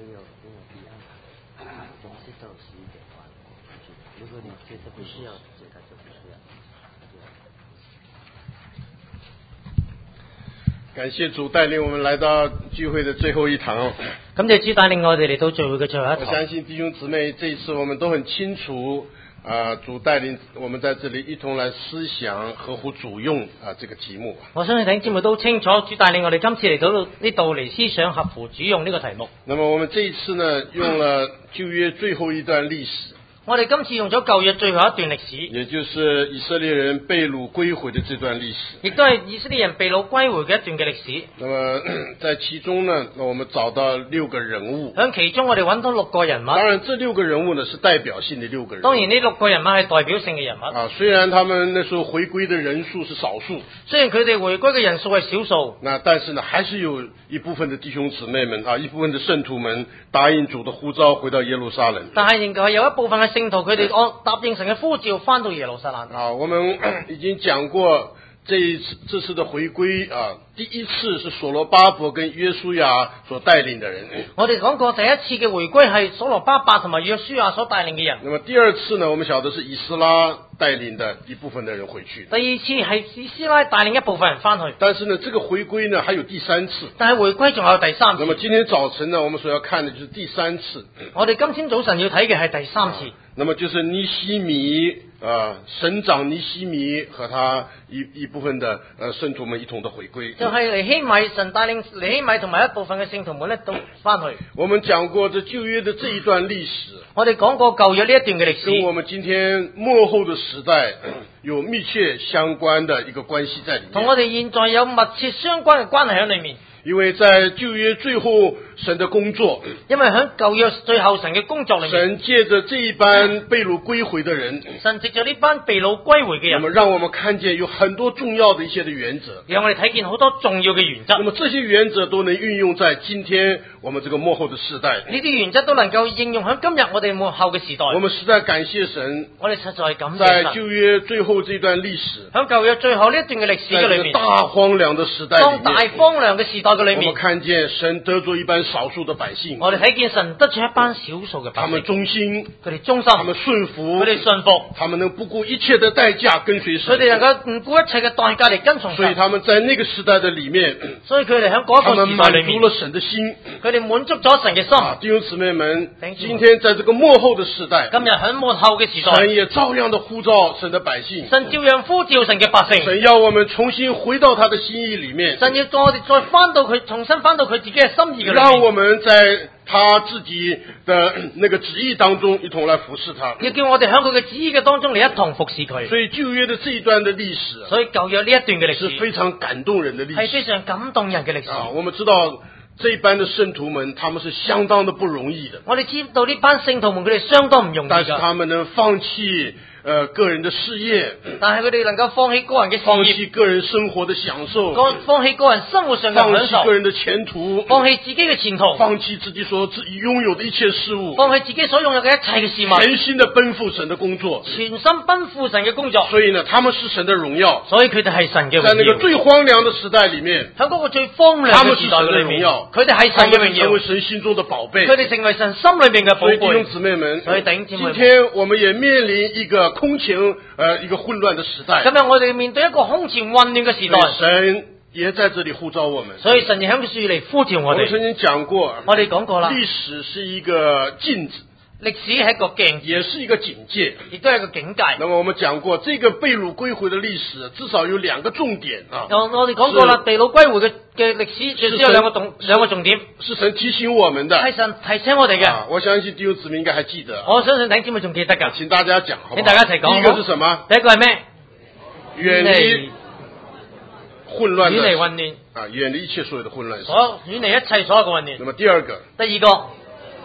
有必安排，总是到11点半过去。如果你觉得不需要，这个就不需要。 感謝主帶領我們來到聚會的最後一堂。 感謝主帶領我哋嚟到聚會嘅最後一堂。 我相信弟兄姊妹，這一次我們都很清楚，主帶領我們在這裡一同來思想合乎主用這個題目。 我相信弟兄姊妹都清楚，主帶領我哋今次嚟到呢度嚟思想合乎主用呢個題目。 那麼我們這一次呢，用了舊約最後一段歷史。 我哋今次用咗舊約最後一段歷史， 也就是以色列人被擄歸回的這段歷史， 亦都係以色列人被擄歸回嘅一段嘅歷史。 那麼在其中呢，我們找到6個人物。 喺其中我哋揾到6個人物。 當然，這6個人物呢是代表性的6個人物。 當然呢6個人物係代表性嘅人物。 雖然他們那時候回歸的人數是少數， 雖然佢哋回歸嘅人數係少數， 但是呢，還是有一部分的弟兄姊妹們一部分的聖徒們答應主的呼召，回到耶路撒冷。 但係仍舊係有一部分嘅聖徒，佢哋答應神嘅呼召，翻到耶路撒冷。 我們已經講過這次的回歸第一次是所羅巴伯跟約書亞所帶領的人。 我哋講過第一次嘅回歸係所羅巴伯同埋約書亞所帶領嘅人。 那麼第二次呢，我們曉得是以斯拉帶領的一部分的人回去。 第二次係以斯拉帶領一部分人翻去。 但是呢，這個回歸呢還有第3次。 但係回歸仲有第3次。 那麼今天早晨呢，我們所要看的就是第3次。 我哋今天早晨要睇嘅係第3次。 那麼就是尼希米省長尼希米和他一部分的聖徒們一同的回歸。 就係尼希米，神帶領尼希米同埋一部分嘅聖徒們咧都翻去。 我們講過這舊約的這一段歷史。 我哋講過舊約呢一段嘅歷史， 跟我們今天末後的時代有密切相關的一個關係在裡面。 同我哋現在有密切相關嘅關係喺裡面。 因為在舊約最後神的工作， 因為喺舊約最後神嘅工作裡面， 神借着這一班被擄歸回的人， 神藉着呢班被擄歸回嘅人， 那麼讓我們看見有很多重要的一些的原則， 讓我哋睇見好多重要嘅原則。 那麼這些原則都能運用在今天我們這個末後的時代。 呢啲原則都能夠應用喺今日我哋末後嘅時代。 我們實在感謝神， 我哋實在感謝神。 在舊約最後這段歷史， 喺舊約最後呢一段嘅歷史嘅裡面， 大荒涼的時代裡面， 當大荒涼嘅時代嘅裡面， 我們看見神得着一班少數的百姓。 我哋睇見神得住一班少數嘅百姓， 他們忠心， 佢哋忠心， 他們順服， 佢哋順服， 他們能不顧一切的代價跟隨神， 佢哋能夠唔顧一切嘅代價嚟跟從神。 所以他們在那個時代的裡面， 所以佢哋喺嗰個時代裡面， 滿足了神的心， 佢哋滿足咗神嘅心。 弟兄姊妹們，今天在這個末後的時代， 今日喺末後嘅時代， 神也照樣的呼召神的百姓， 神照樣呼召神嘅百姓， 神要我們重新回到他的心意裡面， 神要我哋再翻到佢，重新翻到佢自己嘅心意嘅裡面， 讓我們在他自己的那個旨意當中一同來服侍他， 要叫我哋喺佢嘅旨意嘅當中嚟一同服侍佢。 所以舊約的這一段的歷史， 所以舊約呢一段嘅歷史是非常感動人的歷史， 係非常感動人嘅歷史。 我們知道這一班的聖徒們，他們是相當的不容易的。 我哋知道呢班聖徒們佢哋相當唔容易， 但是他們能放棄個人的事業， 但係佢哋能夠放棄個人嘅事業， 放棄個人生活的享受， 放棄個人生活上嘅享受， 放棄個人的前途， 放棄自己嘅前途， 放棄自己所擁有的一切事物， 放棄自己所擁有嘅一切嘅事物， 全心的奔赴神的工作， 全心奔赴神嘅工作。 所以呢，他們是神的榮耀， 所以佢哋係神嘅榮耀。 在那個最荒涼的時代裡面， 喺嗰個最荒涼嘅時代裏面，佢哋係神嘅榮耀， 成為神心中的寶貝， 佢哋成為神心裏面嘅寶貝。 所以弟兄姊妹們， 所以弟兄姊妹們， 今天我們也面臨一個空前一個混亂的時代。 今日我哋面對一個空前混亂嘅時代， 神也在這裡呼召我們。 所以神也喺樹嚟呼召我哋。 我們曾經講過， 我哋講過啦， 歷史是一個鏡子， 歷史係一個鏡， 也是一個警戒， 亦都係一個警戒。 那麼我們講過，這個被擄歸回的歷史至少有兩個重點啊。 我哋講過啦，被擄歸回嘅歷史就只有兩個重點， 是神提醒我們的， 係神提醒我哋嘅。 我相信弟兄姊妹應該還記得。 我相信弟兄姊妹仲記得㗎。 請大家講，好唔好？ 請大家一齊講。 第一個是什麼？ 第一個係咩？ 遠離混亂， 遠離混亂遠離一切所有的混亂， 遠離一切所有嘅混亂。 那麼第二個， 第二個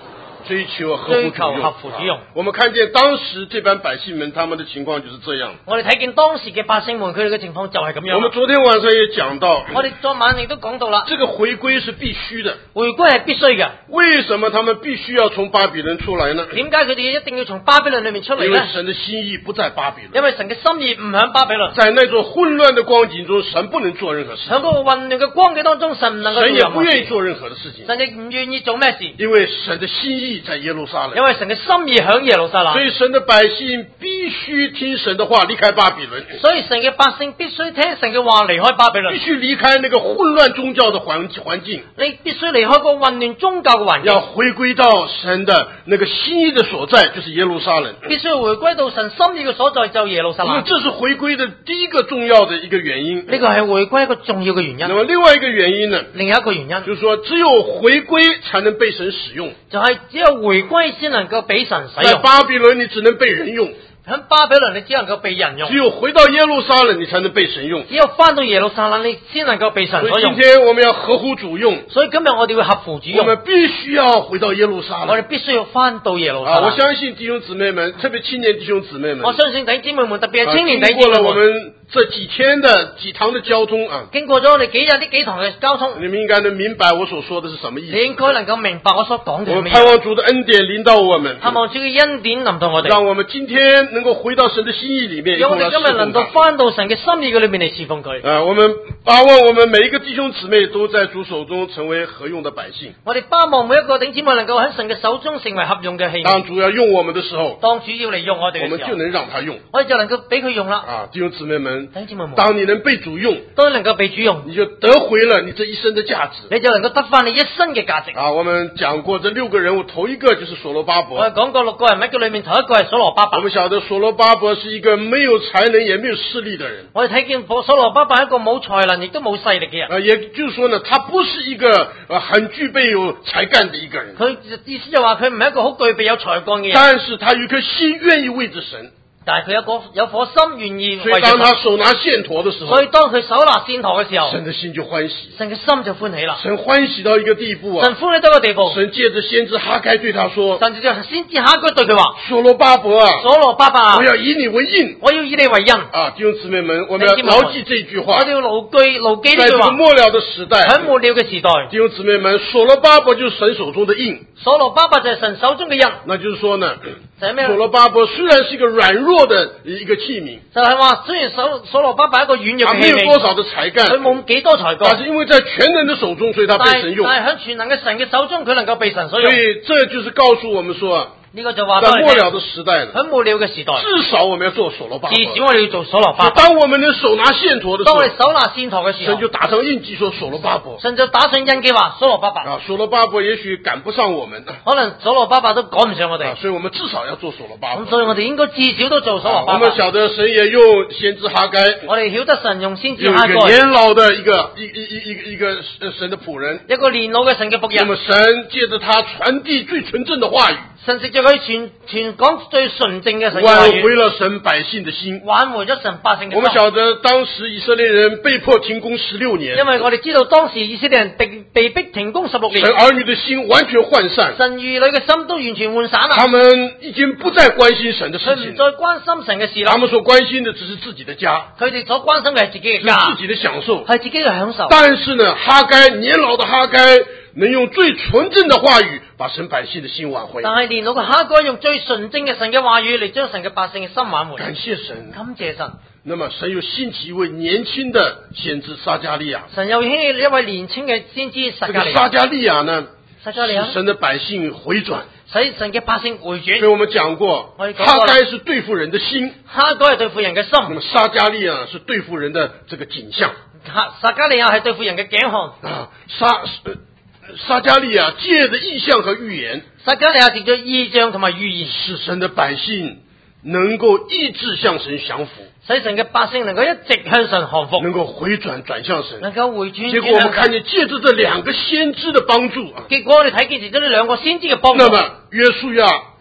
追求合追求乎主用。 合乎主用。 我们看見當時這班百姓們，他們的情況就是這樣。 我哋睇見當時嘅百姓們，佢哋嘅情況就係咁樣。 我們昨天晚上也講到， 我哋昨晚亦都講到啦， 這個回歸是必須的。 回歸係必須嘅。 為什麼他們必須要從巴比倫出來呢？ 點解佢哋一定要從巴比倫裏面出嚟因為呢？ 神的心意不在巴比倫。 因為神嘅心意唔響巴比倫。 在那種混亂的光景中，神不能做任何事。 喺嗰個混亂嘅光景當中，神唔能夠做神也不任何事。 願意做任何的事情。 神亦唔願意做咩事？ 因為神的心意在耶路撒冷。 因為神嘅心意響耶路撒冷。 所以神的百姓必須聽神的話，離開巴比倫。 所以神嘅百姓必須聽神嘅話，離開巴比倫。 必須離開那個混亂宗教的環境。 你必須離開個混亂宗教嘅環境。 要回歸到神的那個心意的所在，就是耶路撒冷。 必須回歸到神心意嘅所在，就耶路撒冷。 那麼這是回歸的第一個重要的一個原因。 呢個係回歸一個重要嘅原因。 那麼另外一個原因呢？ 另一個原因就是說，只有回歸才能被神使用。 就係只有回歸先能夠俾神使在用。 巴比倫你只能被人用。 喺巴比倫你只能夠被人用。 只有回到耶路撒冷你才能被神用。 只有翻到耶路撒冷你先能夠被神所所以用。 今天我們要合乎主用。 所以今日我哋會合乎主用。 我們必須要回到耶路撒冷。 我哋必須要翻到耶路撒冷。 我相信弟兄姊妹們，特別青年弟兄姊妹們， 我相信弟兄姊妹們，特別係青年弟兄經過了我姊妹們， 們這幾天的幾堂的交通啊， 經過咗我哋幾日呢幾堂嘅交通， 你們應該能明白我所說的是什麼意思。 你應該能夠明白我所講嘅係乜我們盼嘢。 望主的恩典臨到我們， 盼望主嘅恩典臨到我哋， 讓我們今天能夠回到神的心意裏面， 讓我哋今日能夠翻到神嘅心意嘅裏面嚟侍奉佢。 我們把握我們每一個弟兄姊妹都在主手中成為合用的百姓。 我哋巴望每一個弟兄姊妹能夠喺神嘅手中成為合用嘅器皿。 當主要用我們的時候， 當主要嚟用我哋嘅時候， 我們就能讓他用， 我哋就能夠俾佢用啦。 弟兄姊妹們， 弟兄姊妹們， 當你能被主用， 都能夠被主用， 你就得回了你這一生的價值， 你就能夠得翻你一生嘅價值。 我們講過這6個人物，頭一個就是所羅巴伯。 我哋講過6個人物嘅裏面，頭一個係所羅巴伯。 我們曉得所羅巴伯是一個沒有才能也沒有勢力的人。 我哋睇見所羅巴伯係一個冇才能亦都冇勢力嘅人。 也就是說呢，他不是一個很具備有才幹的一個人。 佢意思就話佢唔係一個好具備有才幹嘅人。 但是他有一顆心願意為着神。 但係佢有顆心願意為着神。 所以當他手拿線砣的時候， 所以當佢手拿線砣嘅時候， 神的心就歡喜， 神嘅心就歡喜啦。 神歡喜到一個地步啊！ 神歡喜到一個地步。 神借着先知哈該對他說： 神就先知哈該對佢話： 所羅巴伯啊， 所羅巴伯， 我要以你為印， 我要以你為印。 弟兄姊妹們，我們要牢記這句話。 我哋要牢記呢句話。 在這個末了的時代， 喺末了嘅時代， 弟兄姊妹們，所羅巴伯就是神手中的印。 所羅巴伯就係神手中嘅印。 那就是說呢， 就係咩？ 所羅巴伯雖然是一個軟弱的一個器皿， 就係話雖然所羅巴伯係一個軟弱嘅器皿， 他沒有多少的才幹， 佢冇幾多才幹， 但是因為在全能的手中，所以他被神用。 但係喺全能嘅神嘅手中，佢能夠被神所用。 所以這就是告訴我們說， 呢個就話在末了的時代， 喺末了嘅時代， 至少我們要做所羅巴伯。 至少我哋要做所羅巴伯。 當我們能手拿線砣的時候， 當我哋手拿線砣嘅時候， 神就打上印記說所羅巴伯。 神就打上印記話所羅巴伯。 所羅巴伯也許趕不上我們， 可能所羅巴伯都趕唔上我哋， 所以我們至少要做所羅巴伯。 咁所以我哋應該至少都做所羅巴伯。 我們曉得神也用先知哈該， 我哋曉得神用先知哈該， 一個年老的一個神的僕人， 一個年老嘅神嘅僕人。 那麼神借着他傳遞最純正的話語， 神藉着佢傳講最純正嘅神嘅話語， 挽回了神百姓的心， 挽回咗神百姓嘅心。 我們曉得當時以色列人被迫停工16年， 因為我哋知道當時以色列人被逼停工16年， 神兒女的心完全渙散， 神兒女嘅心都完全渙散啦。 他們已經不再關心神的事情， 佢唔再關心神嘅事啦。 他們所關心的只是自己的家， 佢哋所關心嘅係自己嘅家， 是自己的享受， 係自己嘅享受。 但是呢，哈該年老的哈該能用最純正的話語把神百姓的心挽回。 但係年老嘅哈該用最純正嘅神嘅話語嚟將神嘅百姓嘅心挽回。 感謝神， 感謝神。 那麼神又興起一位年輕的先知撒迦利亞， 神又興起一位年輕嘅先知撒迦利亞。 撒迦利亞呢， 撒迦利亞使神的百姓回轉， 使神嘅百姓回轉。 所以我們講過，哈該是對付人的心， 哈該係對付人嘅心。 那麼撒迦利亞是對付人的這個景象。 撒迦利亞係對付人嘅頸項。 撒迦利亞借着異象和預言， 撒迦利亞藉着異象同埋預言， 使神的百姓能夠一致向神降服， 使神嘅百姓能夠一直向神降服， 能夠回轉向神， 能夠回轉。 結果我們看見借着這兩個先知的幫助， 結果我哋睇見咗呢兩個先知嘅幫助。 那麼約書亞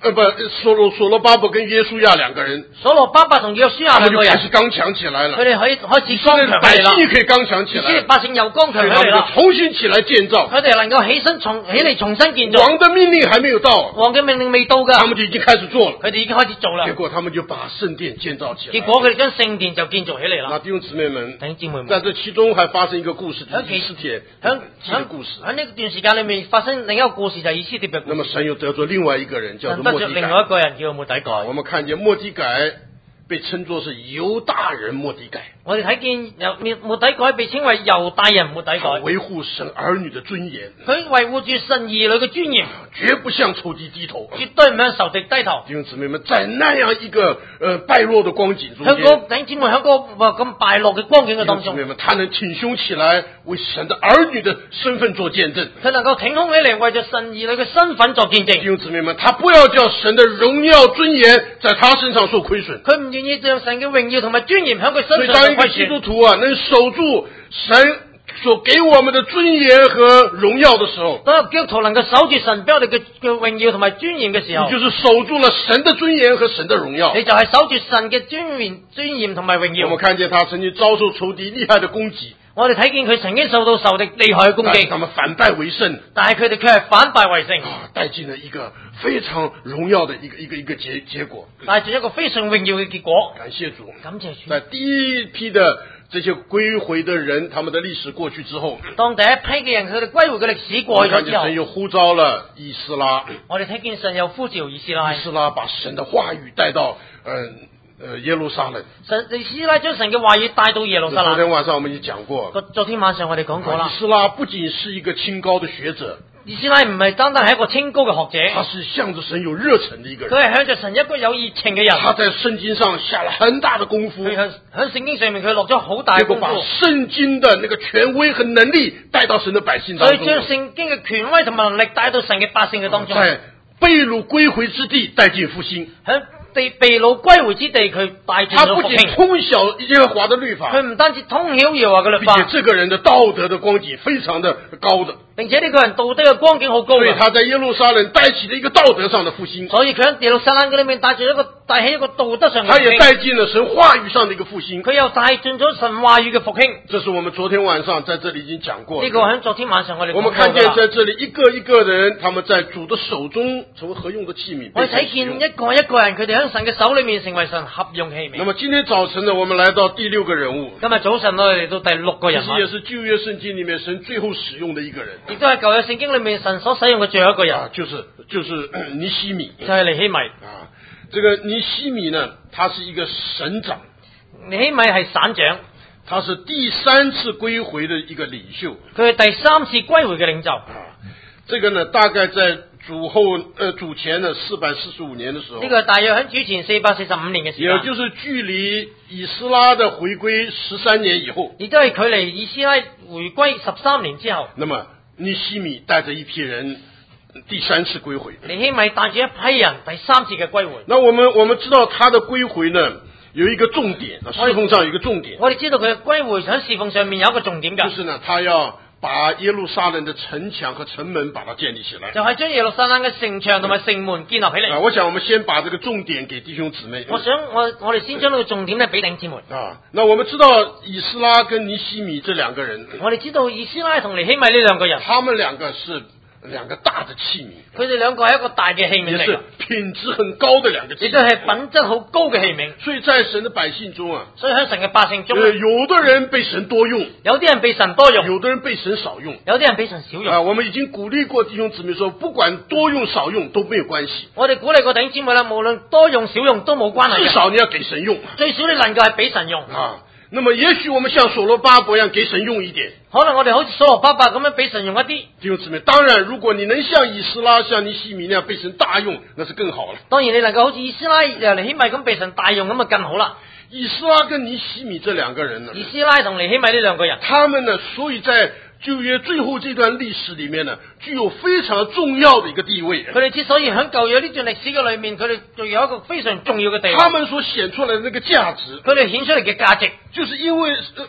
所羅巴伯跟約書亞兩個人， 所羅巴伯同約書亞兩個人， 他們就開始剛強起來了。 佢哋開始剛強起嚟啦。 以色列可以剛強起來， 以色列百姓又剛強起嚟啦， 重新起來建造。 佢哋能夠起嚟重新建造。 王的命令還沒有到， 王嘅命令未到㗎， 他們就已經開始做了。 佢哋已經開始做啦。 結果他們就把聖殿建造起來。 結果佢哋將聖殿就建造起嚟啦。 那弟兄姊妹們， 弟兄姊妹們， 在這其中還發生一個故事，就是以斯帖嘅故事。 喺呢段時間裏面發生另一個故事，就係以斯帖嘅故事。 那麼神又得咗另外一個人，叫做末底改。 另外一個人叫末底改。 我們看見末底改被稱作是猶大人末底改。 我哋睇見末底改被稱為猶大人末底改， 維護神兒女的尊嚴， 佢維護住神兒女嘅尊嚴， 絕不向仇敵低頭， 絕對唔向仇敵低頭。 弟兄姊妹們，在那樣一個敗落的光景中間， 弟兄姊妹喺個咁敗落嘅光景嘅當中， 弟兄姊妹們，他能挺胸起來，為神的兒女的身份做見證。 佢能夠挺胸起嚟，為咗神兒女嘅身份作見證。 弟兄姊妹們，他不要叫神的榮耀尊嚴在他身上受虧損， 佢唔願意讓神嘅榮耀同埋尊嚴喺佢身上受虧損。 所以當一個基督徒啊，能守住神所給我們的尊嚴和榮耀的時候， 當基督徒能夠守住神俾我哋嘅榮耀同埋尊嚴嘅時候， 你就是守住了神的尊嚴和神的榮耀。 你就係守住神嘅尊嚴同埋榮耀。 我們看見他曾經遭受仇敵厲害的攻擊， 我哋睇見佢曾經受到仇敵厲害嘅攻擊， 他們反敗為勝， 但係佢哋卻係反敗為勝， 帶進了一個非常榮耀的一個結果， 帶進一個非常榮耀嘅結果。 感謝主， 感謝主。 在第一批的這些歸回的人，他們的歷史過去之後， 當第一批嘅人佢哋歸回嘅歷史過去咗之後， 神又呼召了以斯拉， 我哋睇見神又呼召以斯拉， 以斯拉把神的話語帶到耶路撒冷， 以斯拉將神嘅話語帶到耶路撒冷。 昨天晚上我們已經講過， 昨天晚上我哋講過啦。 以斯拉不僅是一個清高的學者， 以斯拉唔係單單係一個清高嘅學者， 他是向着神有熱忱的一個人， 佢係向着神一個有熱情嘅人。 他在聖經上下了很大的功夫， 佢喺聖經上面佢落咗好大嘅功夫， 把聖經的那個權威和能力帶到神的百姓當中， 所以將聖經嘅權威同埋能力帶到神嘅百姓嘅當中， 在被擄歸回之地帶進復興， 喺被擄歸回之地佢帶進咗復興。 他不僅通曉耶和華的律法， 佢唔單止通曉耶和華嘅律法， 並且這個人的道德的光景非常的高的， 並且呢個人道德嘅光景好高， 所以他在耶路撒冷帶起了一個道德上的復興， 所以佢喺耶路撒冷嘅裏面帶起一個道德上嘅復興， 他也帶進了神話語上的一個復興， 佢又帶進咗神話語嘅復興。 這是我們昨天晚上在這裡已經講過的， 呢個喺昨天晚上我哋講過。 我們看見在這裡一個一個人，他們在主的手中成為合用的器皿。 我哋睇見一個一個人，佢哋喺神嘅手裏面成為神合用器皿。 那麼今天早晨呢，我們來到第六個人物。 今日早晨我哋嚟到第六個人物， 其實也是舊約聖經裡面神最後使用的一個人， 亦都係舊約聖經裏面神所使用嘅最後一個人， 就是尼希米， 就係尼希米。 這個尼希米呢，他是一個省長， 尼希米係省長， 他是第三次歸回的一個領袖， 佢係第三次歸回嘅領袖。 這個呢，大概在主前呢445年的時候， 呢個大約喺主前445年嘅時間， 也就是距離以斯拉的回歸13年以後， 亦都係距離以斯拉回歸13年之後。 那麼尼希米帶着一批人第三次歸回， 尼希米帶住一批人第三次嘅歸回。 那我們知道他的歸回呢，有一個重點，侍奉上有一個重點。 我哋知道佢嘅歸回喺侍奉上面有一個重點㗎， 就是呢，他要把耶路撒冷的城牆和城門把它建立起來， 就係將耶路撒冷嘅城牆同埋城門建立起嚟。 我想我們先把這個重點給弟兄姊妹。 我哋先將呢個重點咧俾弟兄姊妹。 那我們知道以斯拉跟尼希米這兩個人， 我哋知道以斯拉同尼希米呢兩個人， 他們兩個是兩個大的器皿， 佢哋兩個係一個大嘅器皿嚟， 也是品質很高的兩個器皿， 亦都係品質好高嘅器皿。 所以在神的百姓中啊， 所以喺神嘅百姓中， 有的人被神多用， 有啲人被神多用， 有的人被神少用， 有啲人被神少用。 我們已經鼓勵過弟兄姊妹說，不管多用少用都沒有關係。 我哋鼓勵過弟兄姊妹啦，無論多用少用都冇關係， 至少你要給神用， 最少你能夠係俾神用。 那麼也許我們像所羅巴伯一樣給神用一點， 可能我哋好似所羅巴伯咁樣俾神用一啲。弟兄姊妹，當然如果你能像以斯拉、像尼希米那樣被神大用，那是更好了。 當然你能夠好似以斯拉、尼希米咁被神大用咁啊，更好啦。 以斯拉跟尼希米這兩個人呢， 以斯拉同尼希米呢兩個人， 他們呢，所以在舊約最後這段歷史裡面呢，具有非常重要的一個地位。 佢哋之所以喺舊約呢段歷史嘅裏面，佢哋就有一個非常重要嘅地位。 他們所顯出來的那個價值， 佢哋顯出嚟嘅價值， 就是因為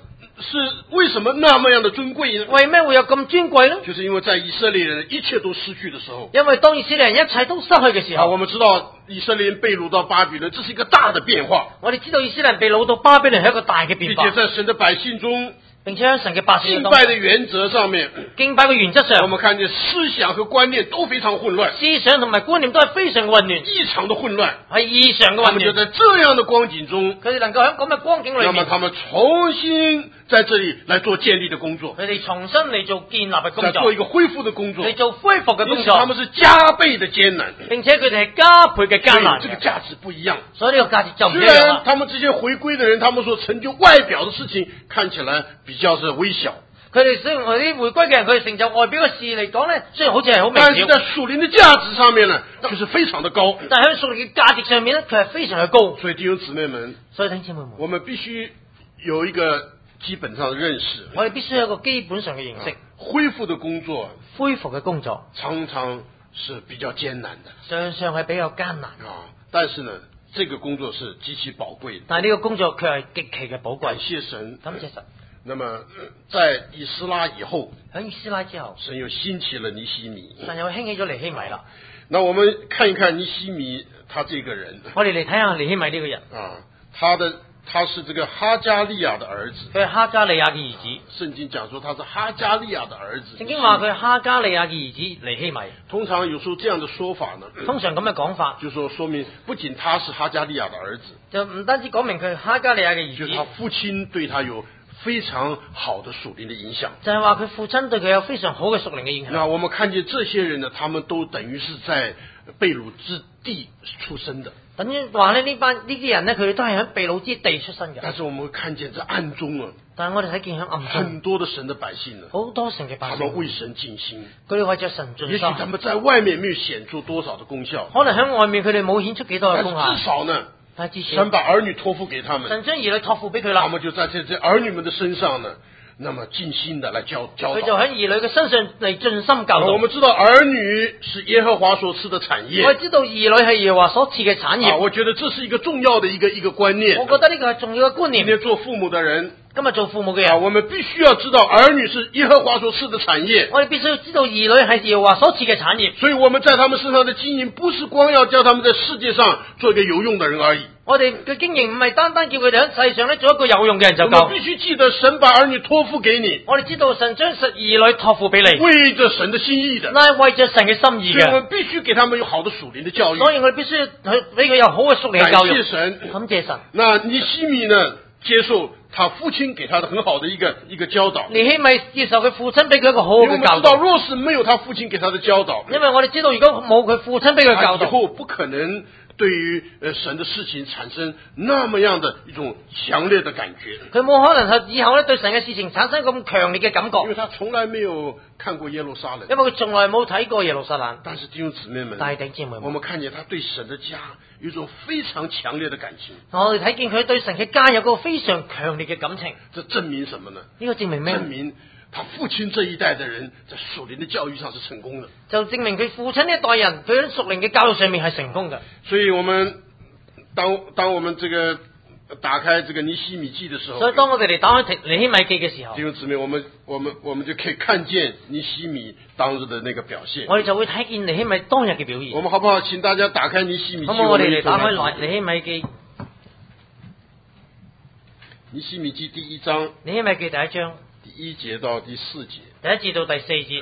为什么那么样的尊贵呢？ 為咩會有咁尊貴呢？ 就是因為在以色列人一切都失去的時候， 因為當以色列人一切都失去嘅時候， 我們知道以色列人被擄到巴比倫，這是一個大的變化。 我哋知道以色列人被擄到巴比倫係一個大嘅變化， 並且在神的百姓中， 並且喺神嘅百姓敬拜的原則上面， 敬拜嘅原則我上， 們看見思想和觀念都非常混亂， 思想同埋觀念都係非常混亂， 異常的混亂， 係異常嘅混亂。 他們就在這樣的光景中， 佢哋能夠喺咁嘅光景裏面， 那麼他們重新在這裡來做建立的工作， 佢哋重新嚟做建立嘅工在做作， 一個恢復的工作， 嚟做恢復嘅工因此他作， 們是加倍的艱難， 並且佢哋係加倍嘅艱難嘅， 所以這個價值不一樣。 所以呢個價值就唔一雖樣啦。 然他們這些回歸的人，他們所成就外表的事情看起來比較是微小， 佢哋雖然我啲回歸嘅人，佢哋成就外表嘅事嚟講咧，雖然好似係好微小， 但是在屬靈的價值上面呢，就是非常的高。 但係喺屬靈嘅價值上面咧，佢係非常嘅高。 所以弟兄姊妹們， 所以弟兄姊妹們， 我們必須有一個基本上的認識， 我哋必須有一個基本上嘅認識。 恢復的工作恢復嘅工作常常是比較艱難的常常係比較艱難， 但是呢，這個工作是極其寶貴的。 但係呢個工作卻係極其嘅寶貴。 感謝神， 感謝神。 那麼在以斯拉以後， 喺以斯拉之後， 神又興起了尼希米。 神又興起咗尼希米啦。 那我們看一看尼希米他這個人， 我哋嚟睇下尼希米呢個人。 他是這個哈加利亞的兒子。 嗯佢係哈加利亞嘅兒子。 聖經講說他是哈加利亞的兒子。 聖經話佢係哈加利亞嘅兒子尼希米。 通常有時候這樣的說法呢， 通常咁嘅講法， 就說明不僅他是哈加利亞的兒子， 就唔單止講明佢係哈加利亞嘅兒子， 就是他父親對他有非常好的屬靈的影響。 就係話佢父親對佢有非常好嘅屬靈嘅影響。 那我們看見這些人呢，他們都等於是在被擄之地出生的。 等於話咧，呢啲人呢，佢哋都係喺被擄之地出生嘅。 但是我們會看見在暗中啊， 但係我哋睇見喺暗中， 很多的神的百姓呢， 好多神嘅百姓， 他們為神盡心， 佢哋為咗神盡心。 也許他們在外面沒有顯出多少的功效， 可能喺外面佢哋冇顯出幾多嘅但功效， 至少呢， 但係至少神把兒女託付給他們， 神將兒女託付俾佢他啦， 們就在這兒女們的身上呢，那麼盡心的來教導。 佢就喺兒女嘅身上嚟盡心教導。 我們知道兒女是耶和華所賜的產業， 我知道兒女係耶和華所賜嘅產業。 我覺得這是一個重要的一個觀念。 我覺得呢個係重要嘅觀念。 今天做父母的人， 今日做父母嘅人， 我們必須要知道兒女是耶和華所賜的產業。 我哋必須要知道兒女係耶和華所賜嘅產業。 所以我們在他們身上的經營，不是光要叫他們在世界上做一個有用的人而已。 我哋嘅經營唔係單單叫佢哋喺世上咧做一個有用嘅人就我們夠。 必須記得神把兒女託付給你， 我哋知道神將兒女託付俾你， 為着神的心意的， 那係為着神嘅心意所以我們嘅。 必須給他們有好的屬靈的教育。 所以我哋必須要去俾佢有好嘅屬靈嘅教育。 感謝神， 感謝神。 那尼希米呢，接受他父親給他的很好的一個教導。 尼希米接受佢父親俾佢一個好好因為我們嘅教導。 知道，若是沒有他父親給他的教導， 因為我哋知道，如果冇佢父親俾佢教導， 他以後不可能對於神的事情產生那麼樣的一種強烈的感覺。 佢冇可能係以後咧對神嘅事情產生咁強烈嘅感覺， 因為他從來沒有看過耶路撒冷。 因為佢從來冇睇過耶路撒冷。 但是弟兄姊妹們， 大弟姊妹們， 我們看見他對神的家有一種非常強烈的感情。 我哋睇見佢對神嘅家有個非常強烈嘅感情。 這證明什麼呢？ 呢個證明咩？ 證明他父親這一代的人在屬靈的教育上是成功的。 就證明佢父親呢一代人，佢喺屬靈嘅教育上面係成功嘅。 所以我們當我們這個打開這個尼希米記的時候， 所以當我哋嚟打開尼希米記嘅時候， 弟兄姊妹，我們就可以看見尼希米當日的那個表現。 我哋就會睇見尼希米當日嘅表現。 我們好不好？請大家打開尼希米記。 好唔好？我哋嚟打開尼希米記。 尼希米記第一章。 尼希米記第一章。 第一節到第四節。 第一節到第四節。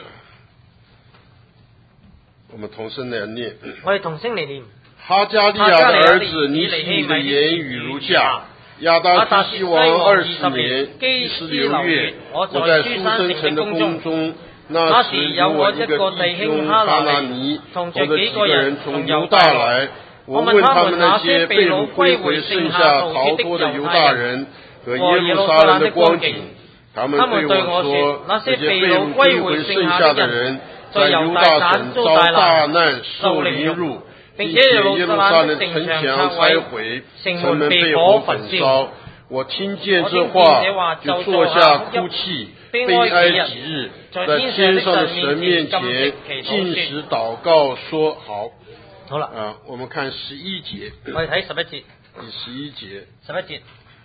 我們同聲來念。 我哋同聲嚟念。 哈加利亞的兒子尼希米的言語如下：亞達西王20年第16月，我在書珊城的宮中，那時有我一個弟兄哈拿尼同着幾個人從猶大來，我問他們那些被擄歸回剩下逃脫的猶大人和耶路撒冷的光景，他們對我說：那些被擄歸回剩下的人，在猶大城遭大難受凌辱，並且耶路撒冷城牆拆毀，城門被火焚燒。我聽見這話，就坐下哭泣，悲哀幾日，在天上的神面前禁食禱告，說好。 好啦， 我們看11節。 我哋睇11節。 第11節。 11節。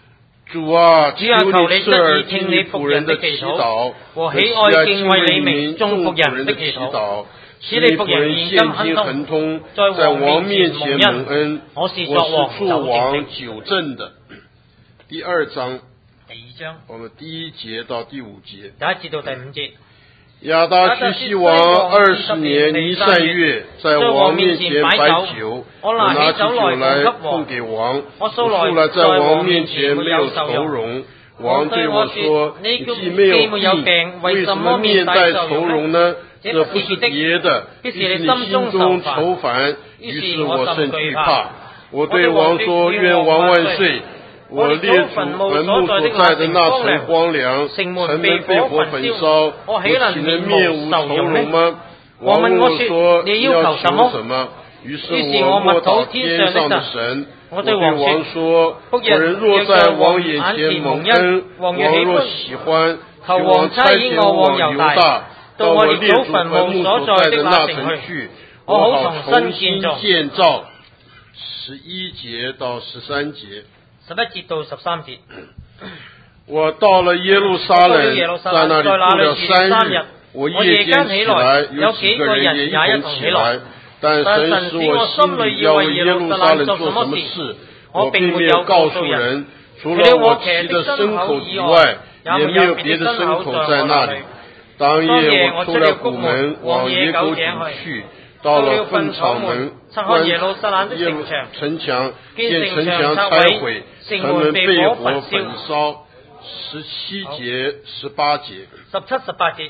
主啊， 主啊， 求求你側你侧耳耳聽你聽你僕僕人的人的祈祈禱禱， 和喜愛敬畏你名眾僕人的的祈祈禱， 禱， 使你僕人現今亨通，在王面前蒙恩。我是作王我是作王久正的。 久正的。第二章， 第二章我們第1節到第5節。 第1節到第5節。 亞達薛西王20年尼散月，在王面前擺酒，我拿起酒來奉給王，我素來在王面前沒有愁容。王對我說：你既沒有病，為什麼面帶愁容呢？這不是別的，必是你心中愁煩。於是我甚懼怕。我對王說：願王萬歲！我列祖墳墓所在的那城荒涼，城門被火焚燒，我豈能面無愁容嗎？王問我說：你要求什麼？於是我摸討天上的神。我對王說：僕人若在王眼前蒙恩，王若喜歡，求王差遣我往猶大，到我列祖墳墓所在的那城去，我好重新建造。11節到13節。 11節到13節。 我到了耶路撒冷，在那裡過了3日。我夜間起來，有幾個人也一同起來。但神使我心裡要為耶路撒冷做什麼事，我並沒有告訴人。除了我騎的牲口以外，也沒有別的牲口在那裡。當夜我出了谷門，往野狗井去。到了墳場門，觀耶路撒冷的城牆，見城牆拆毀，城門被火焚燒。17節、18節。 17、18節。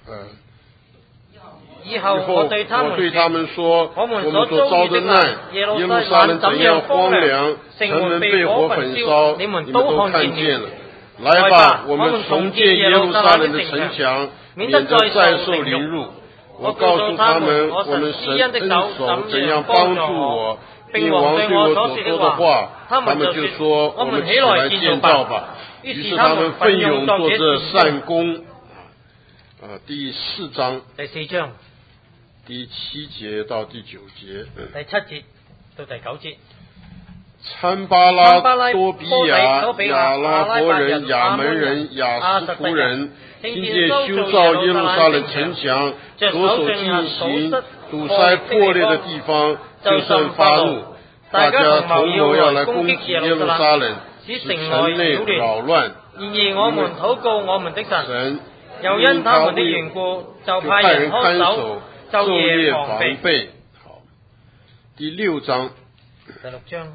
以後我對他們說：我們所遭遇的難，耶路撒冷怎樣荒涼，城門被火焚燒，你們都看見了。 來吧，我們重建耶路撒冷的城牆，免得再受凌辱。我告訴他們，我們神恩手怎樣幫助我，並王對我所說的話，他們就說：我們起來建造吧。於是他們奮勇做這善工。第4章。 第4章。 第7節到第9節。 第7節到第9節。 參巴拉、多比亞、亞拉伯人、亞門人、亞斯突人，聽見修造耶路撒冷城牆，着手進行，堵塞破裂的地方，就甚發怒。大家同謀要來攻擊耶路撒冷，使城內擾亂。 然而我們禱告我們的神，又因他們的緣故，就派人看守，晝夜防備。 好，第6章。 第6章。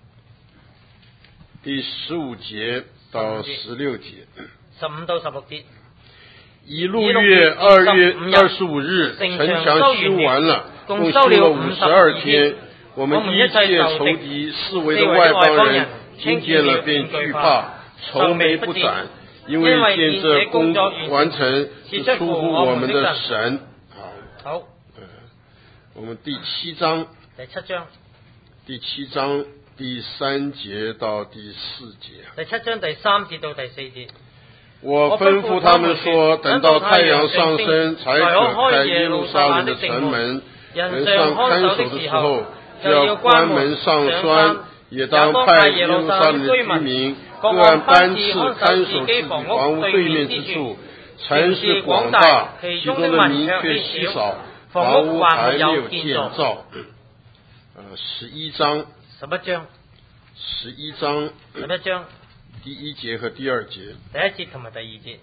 第15節到16節。 15到16節。 以6月2月25日，城牆修完了，共修了52天。我們一切仇敵四圍的外邦人聽見了便懼怕，愁眉不展，因為見這工作完成是出乎我們的神。 好， 我們第7章。 第7章。 第7章第3節到第4節。 第7章第3節到第4節。 我吩咐他們說，等到太陽上升，才可開耶路撒冷的城門。人上看守的時候，就要關門上栓，也當派耶路撒冷的居民各按班次看守自己房屋對面之處。城市廣大，其中的民卻稀少，房屋還沒有建造。11章。 11章。 11章。 11章。 第1節和第2節。 第1節同埋第2節。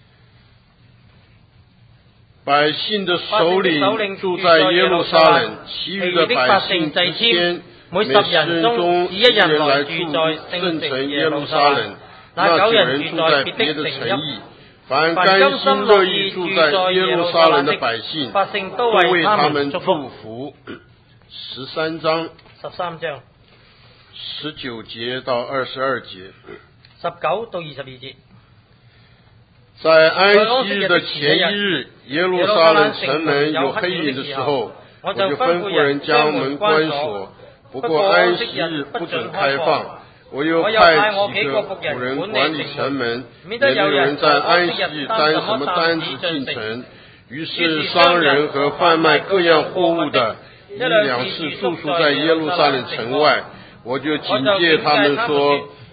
百姓的首領住在耶路撒冷，其餘的百姓之間，每10人中只1人來住在聖城耶路撒冷，那9人住在別的城邑。凡甘心樂意住在耶路撒冷的百姓，都為他們祝福。13章。 13章。 19節到22節。 19到22節。 在安息日的前一日，耶路撒冷城門有黑影的時候，我就吩咐人將門關鎖。不過安息日不准開放。我又派幾個僕人管理城門，免得有人在安息日擔什麼擔子進城。於是商人和販賣各樣貨物的1、2次住宿在耶路撒冷城外，我就警戒他們說：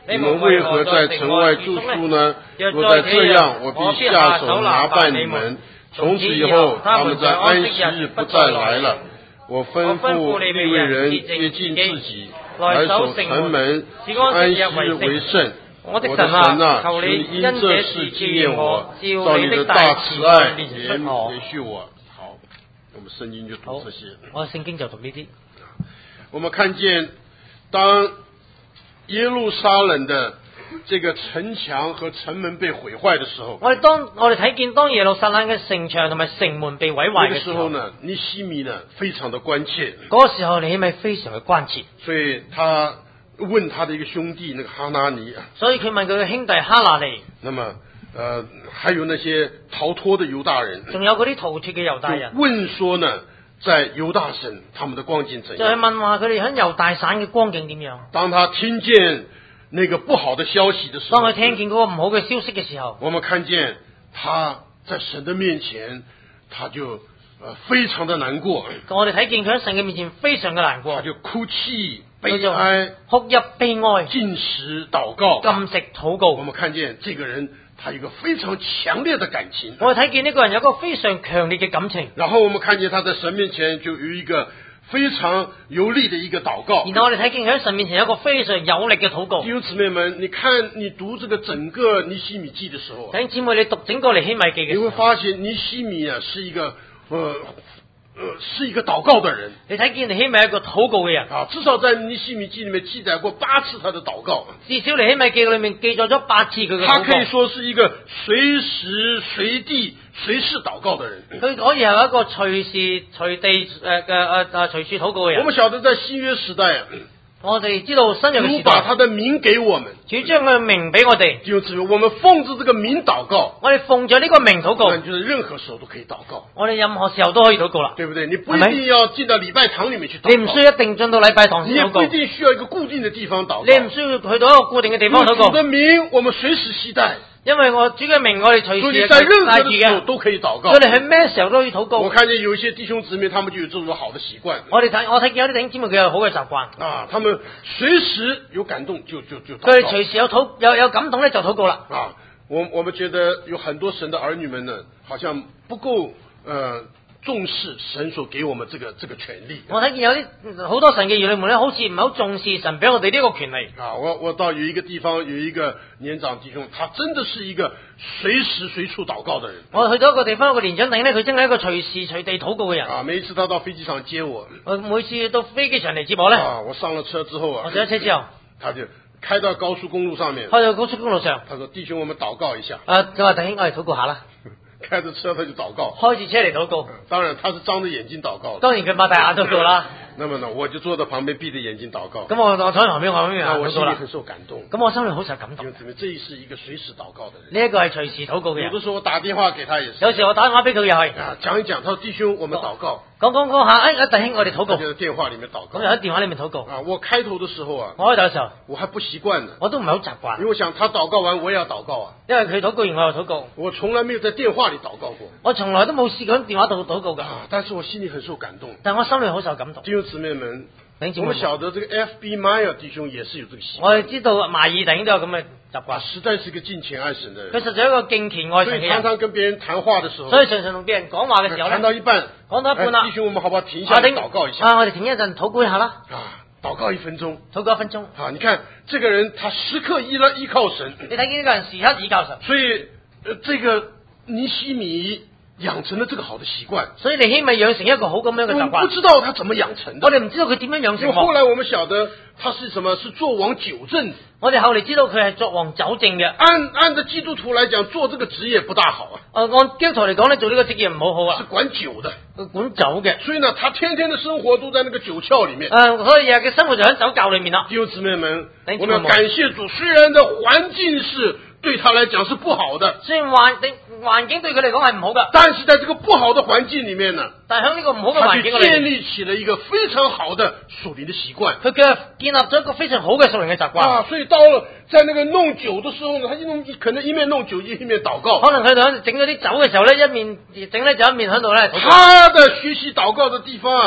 你们为何在城外住宿呢？若在这样，我必下手拿办你们。从此以后，他们在安息日不再来了。我吩咐利未人接近自己，来守城门，安息日为圣。我的神啊，求你因这事纪念我，照你的大慈爱连续我。好，我们圣经就读这些。 我聖經就讀呢啲。 我們看見，當耶路撒冷的這個城牆和城門被毀壞的時候， 我哋睇見當耶路撒冷嘅城牆同埋城門被毀壞嘅時候呢，尼希米呢非常的關切。 嗰個時候尼希米非常嘅關切， 所以他問他的一個兄弟那個哈拿尼， 所以佢問佢嘅兄弟哈拿尼。 那麼還有那些逃脫的猶大人， 仲有嗰啲逃脫嘅猶大人， 問說呢，在猶大省他們的光景怎樣？ 就係問話佢哋喺猶大省嘅光景點樣？ 當他聽見那個不好的消息的時候， 當佢聽見嗰個唔好嘅消息嘅時候， 我們看見他在神的面前，他就非常的難過。 我哋睇見佢喺神嘅面前非常嘅難過， 他就哭泣、悲哀、 哭泣、悲哀、 禁食、禱告、 禁食、禱告。 我們看見這個人，他有一個非常強烈的感情。 我哋睇見呢個人有一個非常強烈嘅感情。 然後我們看見他在神面前就有一個非常有力的一個禱告。 然後我哋睇見佢喺神面前有一個非常有力嘅禱告。 弟兄姊妹們，你看你讀這個整個尼希米記的時候， 弟兄姊妹，你讀整個尼希米記嘅時候， 你會發現尼希米啊是一個是一個禱告的人。 你睇見尼希米係一個禱告嘅人啊，至少在尼希米記裏面記載過8次他的禱告。 至少尼希米記裏面記載咗8次佢嘅禱告。 他可以說是一個隨時隨地隨時禱告的人。 佢可以係一個隨時隨地隨處禱告嘅人。 我們曉得在新約時代， 我哋知道新約嘅時代， 主把他的名給我們， 主將佢嘅名俾我哋， 就指我們奉着這個名禱告。 我哋奉着呢個名禱告， 那就是任何時候都可以禱告。 我哋任何時候都可以禱告啦， 對不對？你不一定要進到禮拜堂裏面去禱告， 你唔需要一定進到禮拜堂先禱告， 你也不一定需要一個固定的地方禱告， 你唔需要去到一個固定嘅地方禱告。 主的名我們隨時攜帶， 因為我主嘅名我哋隨時在任何的時候都可以禱告。 我哋喺咩時候都可以禱告。 我看見有一些弟兄姊妹，他們就有這種好的習慣。 我睇見有啲弟兄姊妹佢有好嘅習慣啊，他們隨時有感動就禱告。 佢哋隨時有感動咧就禱告啦。 啊，我們覺得有很多神的兒女們呢，好像不夠重視神所給我們這個權利。 我睇見有啲好多神嘅兒女們咧，好似唔係好重視神俾我哋呢個權利。 啊，我到有一個地方有一個年長弟兄，他真的是一個隨時隨處禱告的人。我去到一個地方，有個年長弟兄咧，佢真係一個隨時隨地禱告嘅人。 啊，每一次他到飛機場接我， 每次到飛機場嚟接我咧， 啊，我上了車之後啊， 我上咗車之後， 他就開到高速公路上面， 開到高速公路上， 他說：弟兄，我們禱告一下。 佢話弟兄，我哋禱告下啦。 開着車他就禱告， 開住車嚟禱告。 當然他是張着眼睛禱告， 當然佢擘大眼禱告啦。 那麼呢，我就坐在旁邊閉着眼睛禱告。 咁我坐喺旁邊， 我心裡很受感動。 咁我心裡好受感動。 因為這是一個隨時禱告的人。 呢一個係隨時禱告嘅人。 有的時候我打電話給他也是。 有時我打電話俾佢又係。 啊，講一講，他說弟兄，我們禱告。 講下，弟兄我哋禱告。 就在電話裡面禱告。 咁就喺電話裡面禱告。 啊，我開頭的時候啊， 我開頭嘅時候， 我還不習慣呢。 我都唔係好習慣。 因為我想他禱告完，我也要禱告啊。 因為佢禱告完，我又禱告。 我從來沒有在電話裡禱告過。 我從來都冇試過喺電話度禱告㗎。 啊，但是我心裡很受感動。 但我心裡好受感動。 弟兄姊妹們。我們曉得這個 F.B. Meyer 弟兄也是有這個習慣。 我哋知道邁爾弟兄都有咁嘅習慣。 實在是一個敬虔愛神的人。 佢實在係一個敬虔愛神嘅人。 所以常常跟別人談話的時候。 所以常常同別人講話嘅時候咧。 談到一半。 講到一半啦。 弟兄，我們好不好停下來禱告一下？ 啊，我哋停一陣禱告一下啦。 啊，禱告1分鐘。 禱告1分鐘。 啊，你看這個人，他時刻依靠神。 你睇見呢個人時刻依靠神。 所以，這個尼希米養成了這個好的習慣， 所以尼希米養成一個好咁樣嘅習慣。 不知道他怎麼養成的， 我哋唔知道佢點樣養成。 後來我們曉得他是什麼？是做王糾正。 我哋後嚟知道佢係作王糾正嘅。 按着基督徒來講，做這個職業不大好啊。 按基督徒嚟講咧，做呢個職業唔好好啊。 是管酒的， 管酒嘅。 所以呢，他天天的生活都在那個酒竅裏面。 所以日嘅生活就喺酒窖裏面啦。 弟兄姊妹們，我們要感謝主，雖然的環境是對他來講是不好的， 雖然環境對佢嚟講係唔好噶， 但是在這個不好的環境裏面呢， 但係喺呢個唔好嘅環境裏面， 他就建立起了一個非常好的屬靈的習慣。 佢建立咗一個非常好嘅屬靈嘅習慣。 啊，所以到了在那個弄酒的時候呢，他可能一面弄酒一面禱告。 可能佢哋整嗰啲酒嘅時候咧，一面整咧就一面喺度咧。 他的學習禱告的地方啊，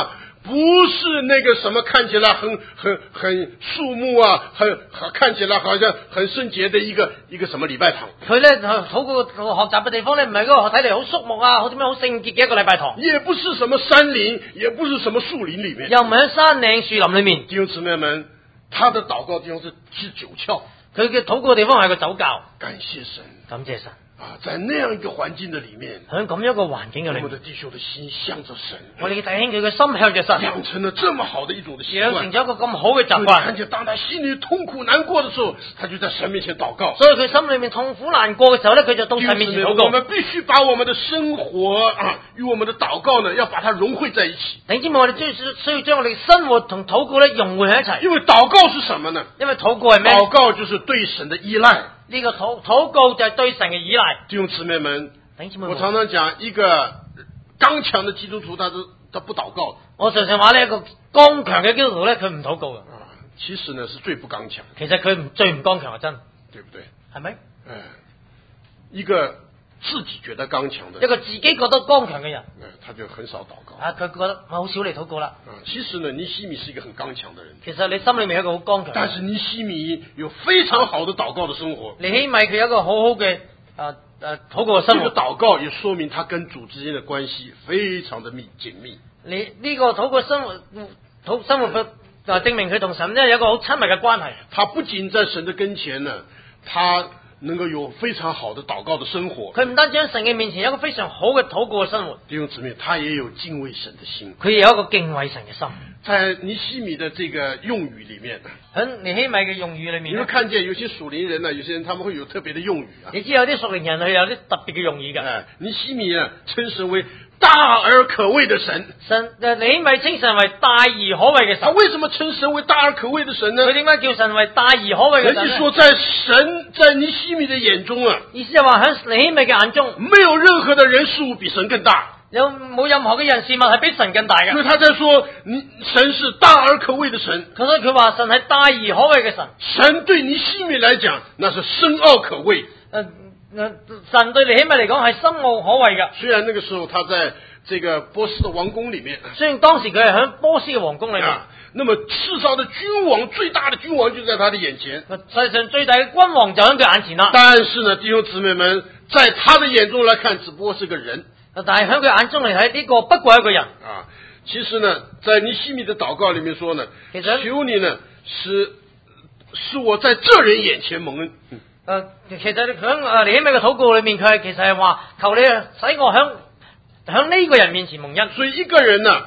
不是那个什么看起来很肃穆啊，看起来好像很聖潔的一個什麼禮拜堂。 佢咧禱告學習嘅地方咧，唔係嗰個睇嚟好肅穆啊，好點樣好聖潔嘅一個禮拜堂。 也不是什麼山林，也不是什麼樹林裏面。 又唔係喺山嶺樹林裏面。 弟兄姊妹們，他的禱告地方是酒竅。 佢嘅禱告嘅地方係個酒窖。 感謝神， 感謝神。 啊，在那樣一個環境的裏面， 喺咁樣一個環境嘅裏面， 我們的弟兄的心向着神， 我哋嘅弟兄佢嘅心向着神， 養成了這麼好的一種的習慣， 養成咗一個咁好嘅習慣。 看見當他心裏痛苦難過的時候，他就在神面前禱告。 所以佢心裏面痛苦難過嘅時候咧，佢就到神面前禱告。 我們必須把我們的生活啊與我們的禱告呢，要把它融匯在一起。 弟兄姊妹，我哋需要將我哋嘅生活同禱告咧融匯喺一齊。 因為禱告是什麼呢？ 因為禱告係咩？ 禱告就是對神的依賴。 呢個禱告就係對神嘅依賴。 弟兄姊妹們，我常常講，一個剛強的基督徒，他不禱告。 我常常話呢，一個剛強嘅基督徒咧，佢唔禱告嘅。 其實呢，是最不剛強。 其實佢最唔剛強啊，真， 對不對？ 係咪？ 一個自己覺得剛強的， 一個自己覺得剛強嘅人， 他就很少禱告。 佢覺得我好少嚟禱告啦。 其實呢，尼希米是一個很剛強的人。 其實你心裏面有一個好剛強。 但是尼希米有非常好的禱告的生活。 尼希米佢有一個好好嘅禱告嘅生活。 這個禱告也說明他跟主之間的關係非常的緊密。 你呢個禱告生活就證明佢同神咧有一個好親密嘅關係。 他不僅在神的跟前呢，他能夠有非常好的禱告的生活。 佢唔單止喺神嘅面前有一個非常好嘅禱告嘅生活。 弟兄姊妹，他也有敬畏神的心。 佢有一個敬畏神嘅心。 在尼希米的這個用語裏面， 喺尼希米嘅用語裏面， 你會看見有些屬靈人呢，有些人他們會有特別的用語啊。 你知有啲屬靈人佢有啲特別嘅用語㗎。 尼希米呢稱神為大而可畏的神。 尼希米稱神為大而可畏嘅神。 他為什麼稱神為大而可畏的神呢？ 佢點解叫神為大而可畏嘅神呢？ 人家說在尼希米的眼中啊， 意思係話喺尼希米嘅眼中， 沒有任何的人事物比神更大。 有冇任何嘅人事物係比神更大嘅？ 所以他在說，神是大而可畏的神。 所以佢話神係大而可畏嘅神。 神對尼希米來講，那是深奧可畏。 神對尼希米嚟講係深奧可畏嘅。 雖然那個時候他在這個波斯的王宮裏面， 雖然當時佢係喺波斯嘅王宮裏面， 那麼世上的君王，最大的君王就在他的眼前。 世上最大嘅君王就喺佢眼前啦。 但是呢，弟兄姊妹們，在他的眼中來看，只不過是個人。 但係喺佢眼中嚟睇，呢個不過係一個人啊。其實呢，在尼希米的禱告裏面說呢，求你呢，使我在這人眼前蒙恩。 其實喺尼希米嘅禱告裏面，佢其實係話求你使我響呢個人面前蒙恩。 所以一個人呢，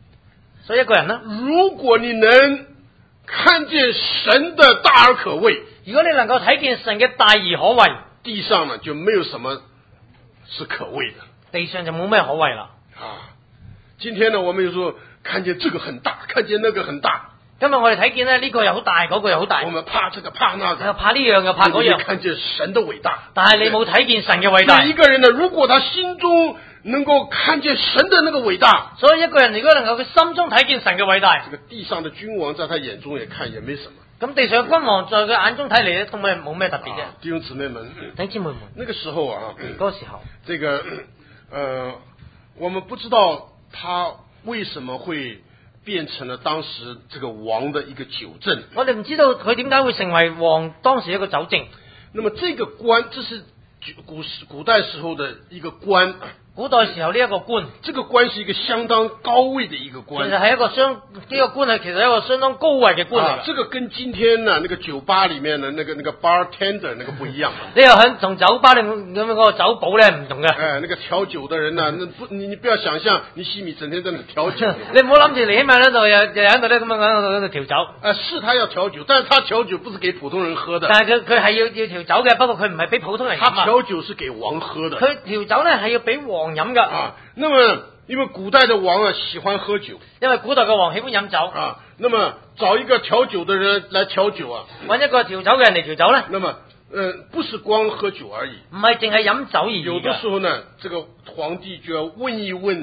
如果你能看見神的大而可畏， 如果你能夠睇見神嘅大而可畏， 地上呢就沒有什麼是可畏的。 地上就冇咩可畏啦。 今天呢，我們有時候看見這個很大，看見那個很大。 今日我哋睇見呢個又好大，嗰個又好大。 我們怕這個怕那個， 又怕呢樣又怕嗰樣。 你看見神的偉大， 但係你冇睇見神嘅偉大。 所以一個人呢，如果他心中能夠看見神的那個偉大， 所以一個人如果能夠佢心中睇見神嘅偉大， 這個地上的君王在他眼中也看也沒什麼。 咁地上嘅君王在佢眼中睇嚟咧，都冇咩特別嘅。 弟兄姊妹們， 弟兄姊妹們， 那個時候啊， 嗰個時候， 這個我們不知道他為什麼會變成了當時這個王的一個酒政。 我哋唔知道佢點解會成為王當時一個酒政。 那麼這個官，這是古代時候的一個官。 古代時候呢一個官， 這個官是一個相當高位的一個官。 其實係一個呢個官係其實係一個相當高位嘅官嚟。 這個跟今天呢那個酒吧裏面的那個 bartender 那個不一樣。 你又響同酒吧裏咁樣嗰個酒保咧唔同嘅。 那個調酒的人呢，你不要想象尼希米整天在那調酒。 你唔好諗住尼希米喺度又喺度咧咁樣喺度調酒。 是他要調酒，但是他調酒不是給普通人喝的。 但係佢係要調酒嘅，不過佢唔係俾普通人飲。 他調酒是給王喝的。 佢調酒咧係要俾王飲噶。 那麼因為古代的王啊喜歡喝酒， 因為古代嘅王喜歡飲酒啊，那麼找一個調酒的人來調酒啊， 揾一個調酒嘅人嚟調酒咧， 那麼不是光喝酒而已， 唔係淨係飲酒而已。 有的時候呢，這個皇帝就要問一問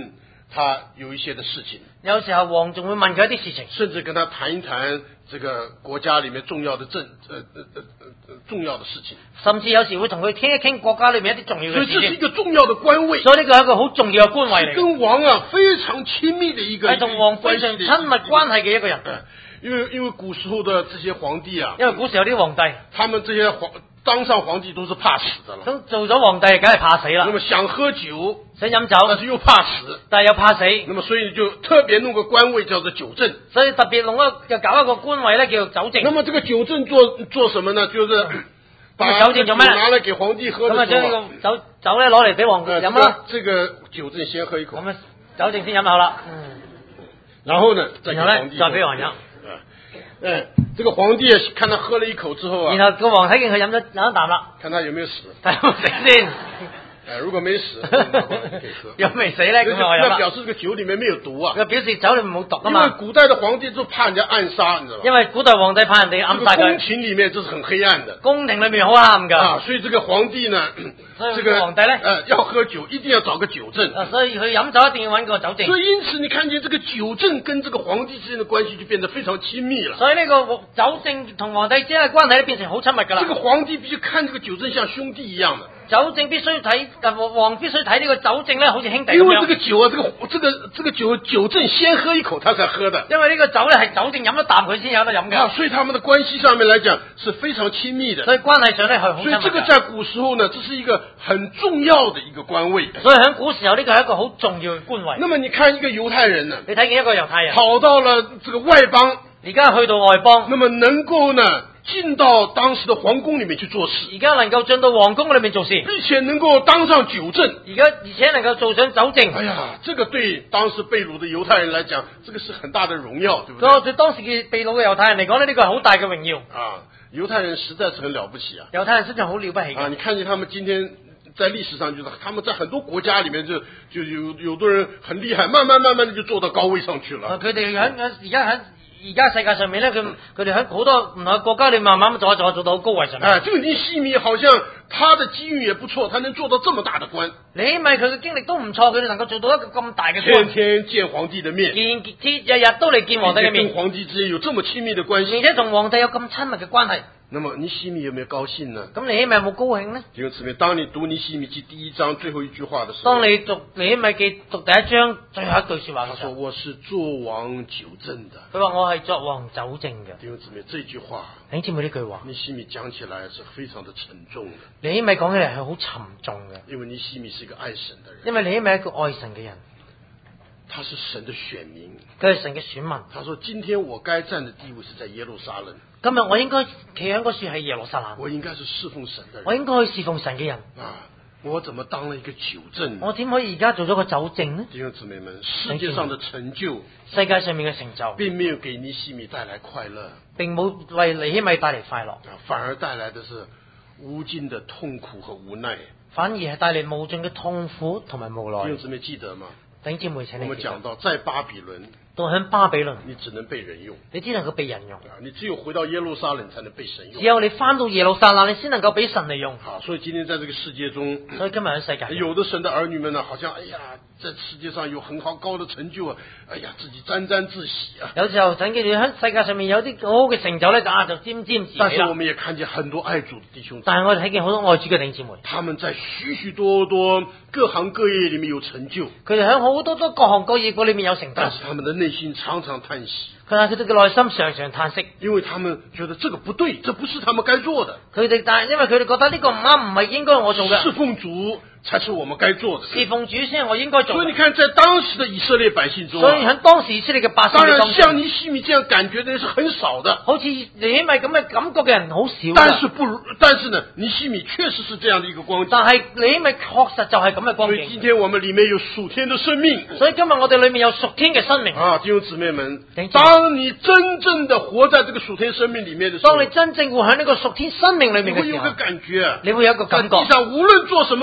他有一些的事情。 有時候王仲會問佢一啲事情， 甚至跟他談一談這個國家裏面重要的重要的事情。 甚至有時會同佢傾一傾國家裏面一啲重要嘅事情。 所以這是一個重要的官位。 所以呢個係一個好重要嘅官位嚟。 跟王啊非常親密的一個。 係同王非常親密關係嘅一個人。 因為古時候的這些皇帝啊， 因為古時候啲皇帝， 他們這些當上皇帝都是怕死的了。 咁做咗皇帝梗係怕死啦。 那麼想喝酒， 想飲酒， 但是又怕死， 但係又怕死。 那麼所以就特別弄個官位叫做酒政。 所以特別又搞一個官位咧，叫做酒政。 那麼這個酒政做什麼呢？就是把酒政做咩？ 拿來給皇帝喝的時候， 咁啊將呢個酒咧攞嚟俾皇帝飲啦。 這個酒政先喝一口。 咁啊酒政先飲口啦。 然後呢， 然後咧再俾皇帝飲。 這個皇帝看他喝了一口之後啊， 然後個皇帝見佢飲一啖啦， 看他有沒有死， 睇有冇死先。 如果沒死，可以喝。 有未死咧，咁我飲啦。 那表示這個酒裏面沒有毒啊。 那表示酒裏面冇毒啊嘛。 因為古代的皇帝都怕人家暗殺，你知道吧？ 因為古代皇帝怕人哋暗殺佢。 宮廷裏面這是很黑暗的。 宮廷裏面好暗噶。 啊，所以這個皇帝呢， 這個皇帝咧， 要喝酒一定要找個酒政。 所以佢飲酒一定要揾個酒政。 所以因此你看見這個酒政跟這個皇帝之間的關係就變得非常親密了。 所以呢個酒政同皇帝之間嘅關係咧變成好親密噶啦。 這個皇帝必須看這個酒政像兄弟一樣的。 酒政必須睇，王必須睇呢個酒政咧，好似兄弟咁樣。 因為這個酒啊，這個酒政先喝一口，他才喝的。 因為呢個酒咧係酒政飲一啖佢先有得飲嘅。 啊，所以他們的關係上面來講是非常親密的。 所以關係上咧係好親密的。 所以這個在古時候呢，這是一個很重要的一個官位。 所以喺古時候呢個係一個好重要嘅官位。 那麼你看一個猶太人呢， 你睇見一個猶太人跑到了這個外邦， 而家去到外邦， 那麼能夠呢進到當時的皇宮裏面去做事， 而家能夠進到皇宮裏面做事， 並且能夠當上酒政， 而且能夠做上酒政。 哎呀，這個對當時被擄的猶太人來講，這個是很大的榮耀，對不對？ 對當時嘅被擄嘅猶太人嚟講呢，呢個係好大嘅榮耀啊！猶太人實在是很了不起啊！ 猶太人實在好了不起啊！你看見他們今天在歷史上，就是他們在很多國家裏面就有的人很厲害，慢慢的就做到高位上去了。 佢哋而家世界上面咧，佢哋喺好多唔同嘅國家裏慢慢做到好高位上面。 這個尼希米好像他的機遇也不錯，他能做到這麼大的官。 你希米佢嘅經歷都唔錯，佢哋能夠做到一個咁大嘅官。 天天見皇帝的面， 日日都嚟見皇帝嘅面， 跟皇帝之間有這麼親密的關係， 而且同皇帝有咁親密嘅關係。 那麼尼希米有沒有高興呢？ 咁尼希米有冇高興呢？ 弟兄姊妹，當你讀尼希米記第一章最後一句話的時候， 當你讀尼希米記讀第一章最後一句說話嘅時候， 他說我是作王酒政的。 佢話我係作王酒政嘅。 弟兄姊妹，這句話， 你知唔知呢句話？ 尼希米講起來是非常的沉重的。 尼希米講起嚟係好沉重嘅， 因為尼希米是一個愛神的人。 因為尼希米係一個愛神嘅人。 他是神的選民， 佢係神嘅選民。 他說：今天我該站的地位是在耶路撒冷。 今日我應該企喺嗰處係耶路撒冷。 我應該是侍奉神的人。 我應該去侍奉神嘅人。 啊，我怎麼當了一個酒政？ 我點可以而家做咗個酒政呢？ 弟兄姊妹們，世界上的成就， 世界上面嘅成就， 並沒有給尼希米帶來快樂， 並冇為尼希米帶嚟快樂， 反而帶來的是無盡的痛苦和無奈。 反而係帶嚟無盡嘅痛苦同埋無奈。 弟兄姊妹記得嗎？ 弟兄姊妹，請你記得。 我們講到在巴比倫， 到喺巴比倫， 你只能被人用， 你只能夠被人用。 你只有回到耶路撒冷才能被神用。 只有你翻到耶路撒冷，你先能夠俾神嚟用。 好，所以今天在這個世界中， 所以今日喺世界， 有的神的兒女們呢，好像哎呀，在世界上有很高的成就啊，哎呀，自己沾沾自喜啊。 有時候想記住喺世界上面有啲好好嘅成就咧，就沾沾自喜。 但是我們也看見很多愛主的弟兄， 但係我哋睇見好多愛主嘅弟兄姊妹， 他們在許許多多各行各業裏面有成就， 佢哋喺好多各行各業裏面有成就， 但是他們的內心常常嘆息。 佢哋嘅內心常常嘆息， 因為他們覺得這個不對，這不是他們該做的。 但係因為佢哋覺得呢個唔啱，唔係應該我做嘅。 侍奉主才是我們該做的。 侍奉主先係我應該做的。 所以你看，在當時的以色列百姓中， 所以喺當時以色列嘅百姓， 當然像尼希米這樣感覺的人是很少的。 好似尼希米咁嘅感覺嘅人好少。 但是呢，尼希米確實是這樣的一個光景。 但係尼希米確實就係咁嘅光景。 所以今天我們裏面有屬天的生命。 所以今日我哋裏面有屬天嘅生命。 啊，弟兄姊妹們，當你真正的活在這個屬天生命裏面的時候， 當你真正活喺呢個屬天生命裏面嘅時候， 你會有個感覺， 你會有一個感覺， 地上無論做什麼事都不可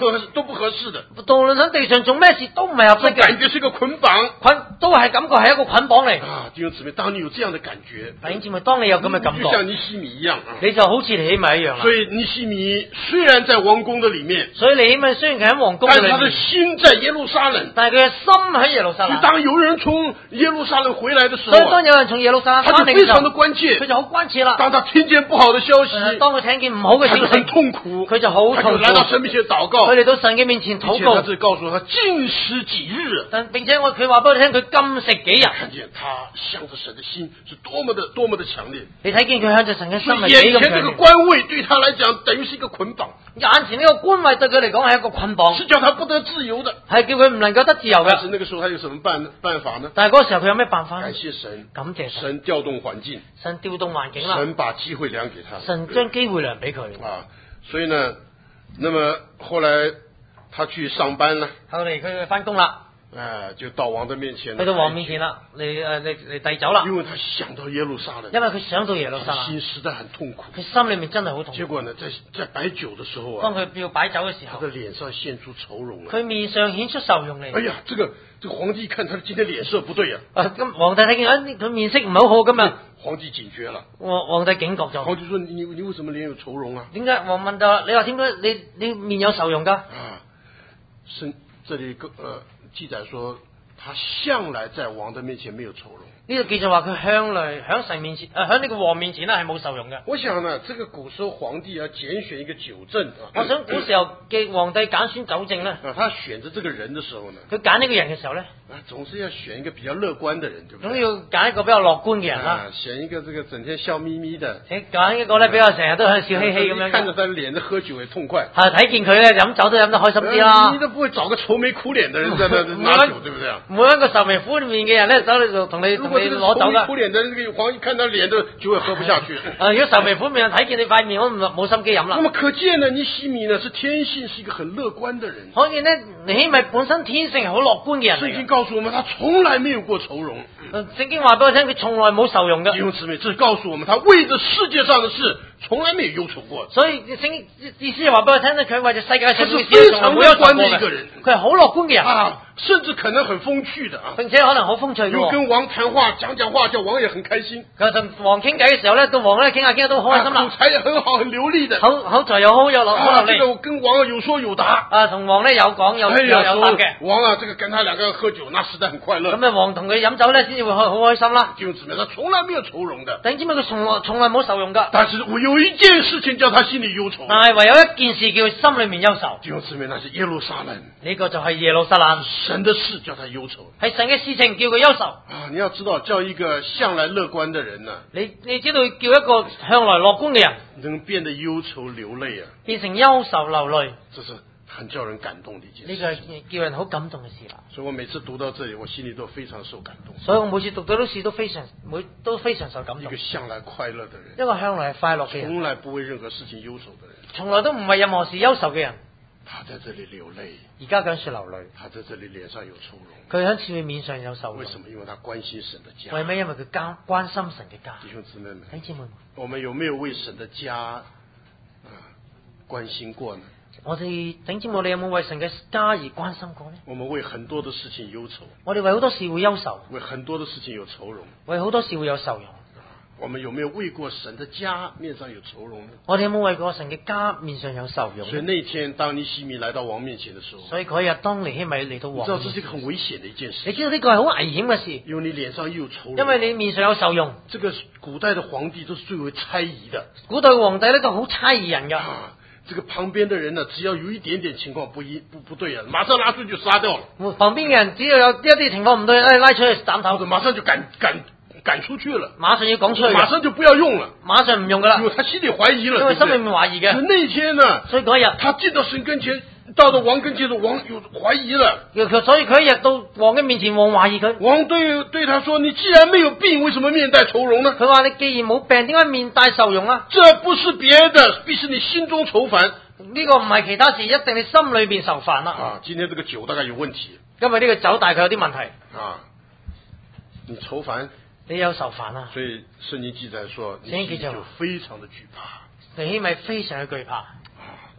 不合適的。 無論喺地上做咩事都唔係合適嘅。 感覺是一個捆綁， 都係感覺係一個捆綁嚟。 啊，弟兄姊妹，當你有這樣的感覺， 弟兄姊妹，當你有咁嘅感覺， 就像尼希米一樣， 你就好似尼希米一樣啦。 所以尼希米雖然在王宮的裡面， 所以尼希米雖然佢喺王宮嘅裡面， 但係他的心在耶路撒冷， 但係佢嘅心喺耶路撒冷。 當有人從耶路撒冷回來的時候， 所以當有人從耶路撒冷翻嚟嘅時候， 他就非常的關切， 佢就好關切啦。 當他聽見不好的消息， 當佢聽見唔好嘅消息， 他就很痛苦， 佢就好痛苦， 他就來到神面前禱告， 佢嚟到神嘅面前禱告。 並且他這告訴他禁食幾日， 並且佢話俾我聽，佢禁食幾日。 看見他向着神的心是多麼的強烈。 你睇見佢向着神嘅心係幾咁強烈。 眼前這個官位對他來講等於是一個捆綁， 眼前呢個官位對佢嚟講係一個捆綁， 是叫他不得自由的， 係叫佢唔能夠得自由嘅。 但是那個時候他有什麼辦法呢？ 但係嗰個時候佢有咩辦法呢？ 感謝神， 感謝神調動環境， 神調動環境啦， 神把機會量給他， 神將機會量俾佢啊，所以呢，那麼後來他去上班啦， 後嚟佢翻工啦。 就到王的面前， 去到王面前啦，嚟遞酒啦。 因為他想到耶路撒冷， 因為佢想到耶路撒冷， 心實在很痛苦。 佢心裏面真係好痛苦。 結果呢，在擺酒的時候啊， 當佢要擺酒嘅時候， 他的臉上現出愁容， 佢面上顯出愁容嚟。 哎呀，這個皇帝看他今天臉色不對啊。 咁皇帝睇見佢面色唔係好好今日。 皇帝警覺了。 皇帝警覺咗。 皇帝說：你為什麼臉有愁容啊？ 點解？王問到你話點解你面有愁容㗎？ 啊，這裡記載說。他向來在王的面前沒有愁容。 呢個記載話佢向來喺神面前，喺呢個王面前咧係冇愁容嘅。 我想呢，這個古時候皇帝要揀選一個酒政啊。 我想古時候嘅皇帝揀選酒政咧， 他選擇這個人的時候呢， 佢揀呢個人嘅時候咧， 總是要選一個比較樂觀的人，對不對？ 總要揀一個比較樂觀嘅人啦。 選一個這個整天笑眯眯的， 揀一個咧比較成日都喺度笑嘻嘻咁樣。 看着他臉，喝酒也痛快。 睇見佢咧飲酒都飲得開心啲啦。 你都不會找個愁眉苦臉的人在那拿酒，對不對啊？ 每一個愁眉苦面嘅人咧，走嚟同你攞酒噶。 苦臉的那個皇帝看他臉都酒也喝不下去。 如果愁眉苦面睇見你塊面，我冇心機飲啦。 那麼可見呢，尼希米呢是天性是一個很樂觀的人。 可見呢，尼希米本身天性係好樂觀嘅人。 聖經告訴我們，他從來沒有過愁容。 聖經話俾我聽，佢從來冇愁容嘅。 弟兄姊妹，這告訴我們，他為着世界上的事，從來沒有憂愁過。 所以聖經意思係話俾我聽咧，佢為着世界上嘅事， 非常樂觀的一個人。 佢係好樂觀嘅人啊，甚至可能很風趣的啊， 並且可能好風趣嘅。 又跟王談話，講話，叫王也很開心。 佢同王傾偈嘅時候咧，到王咧傾下都好開心啦。 口才也很好，很流利的。 口才又好又流利。 這個跟王有說有答。 同王咧有講有答嘅。 王啊，這個跟他兩個喝酒，那實在很快樂。 咁王同佢飲酒咧，先至會好開心啦。 弟兄姊妹，他從來沒有愁容的。 但知唔知佢從來冇愁容噶？ 但是我有一件事情叫他心裏憂愁。 但係唯有一件事叫佢心裏面憂愁。 弟兄姊妹，那是耶路撒冷。 呢個就係耶路撒冷。 神的事叫他憂愁。 係神嘅事情叫佢憂愁。 啊，你要知道，叫一個向來樂觀的人呢， 你知道叫一個向來樂觀嘅人， 能變得憂愁流淚啊， 變成憂愁流淚， 這是很叫人感動的一件事。 呢個係叫人好感動嘅事啦。 所以我每次讀到這裡，我心裡都非常受感動。 所以我每次讀到啲事都非常受感動。 一個向來快樂的人， 一個向來係快樂嘅人， 從來不為任何事情憂愁的人， 從來都唔為任何事憂愁嘅人。 他在這裡流淚， 而家講說流淚， 他在這裡臉上有愁容， 佢喺前面面上有愁容。 為什麼？因為他關心神的家。 為咩？因為佢關心神嘅家。 弟兄姊妹們， 弟兄姊妹們， 我們有沒有為神的家關心過呢？ 我哋弟兄姊妹，我哋有冇為神嘅家而關心過呢？ 我們為很多的事情憂愁， 我哋為好多事會憂愁， 為很多的事情有愁容， 為好多事會有愁容。 我們有沒有為過神的家面上有愁容呢？ 我哋有冇為過神嘅家面上有愁容？ 所以那天當尼希米來到王面前的時候， 所以嗰日當尼希米嚟到王面前， 你知道這是一個很危險的一件事。 你知道呢個係好危險嘅事， 因為你臉上又有愁容， 因為你面上有愁容。 這個古代的皇帝都是最為猜疑的， 古代皇帝呢個好猜疑人噶。 這個旁邊的人呢，只要有一點點情況不對啊，馬上拉出去就殺掉了。 旁邊嘅人只要有一啲情況唔對，拉出去斬頭， 馬上就趕出去了， 馬上要趕出去， 馬上就不要用了， 馬上唔用噶啦， 因為他心裏懷疑了， 因為心裏面懷疑嘅。 那天呢， 所以嗰日他進到神跟前，到王跟前，王有懷疑了， 所以佢一日到王嘅面前，王懷疑佢。王對他說：你既然沒有病，為什麼面帶愁容呢？ 佢話：你既然冇病，點解面帶愁容啊？ 這不是別的，必是你心中愁煩。 呢個唔係其他事，一定你心裏邊愁煩啦。 啊，今天這個酒大概有問題， 因為呢個酒大概有啲問題。 啊，你愁煩。 你有愁煩啊！ 所以聖經記載說，尼希米就非常的懼怕。 尼希米非常嘅懼怕。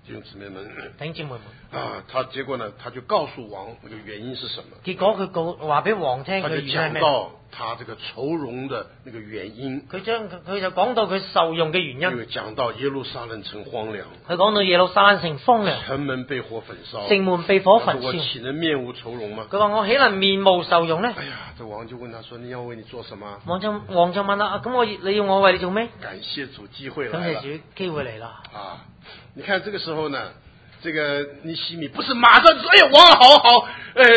弟兄姊妹們， 弟兄姊妹們結果呢，他就告訴王那個原因是什麼？ 結果佢話俾王聽， 他就講到他這個愁容的那個原因。 佢就講到佢受用嘅原因。 因為講到耶路撒冷城荒涼， 佢講到耶路撒冷城荒涼， 城門被火焚燒， 城門被火焚燒。 我豈能面無愁容嗎？ 佢話我豈能面無受用呢？ 哎呀，這王就問他說：你要為你做什麼？ 王就問啦，咁你要我為你做咩？ 感謝主機會來了， 感謝主機會嚟啦。 你看這個時候呢，這個尼希米不是馬上就說：哎呀，王好，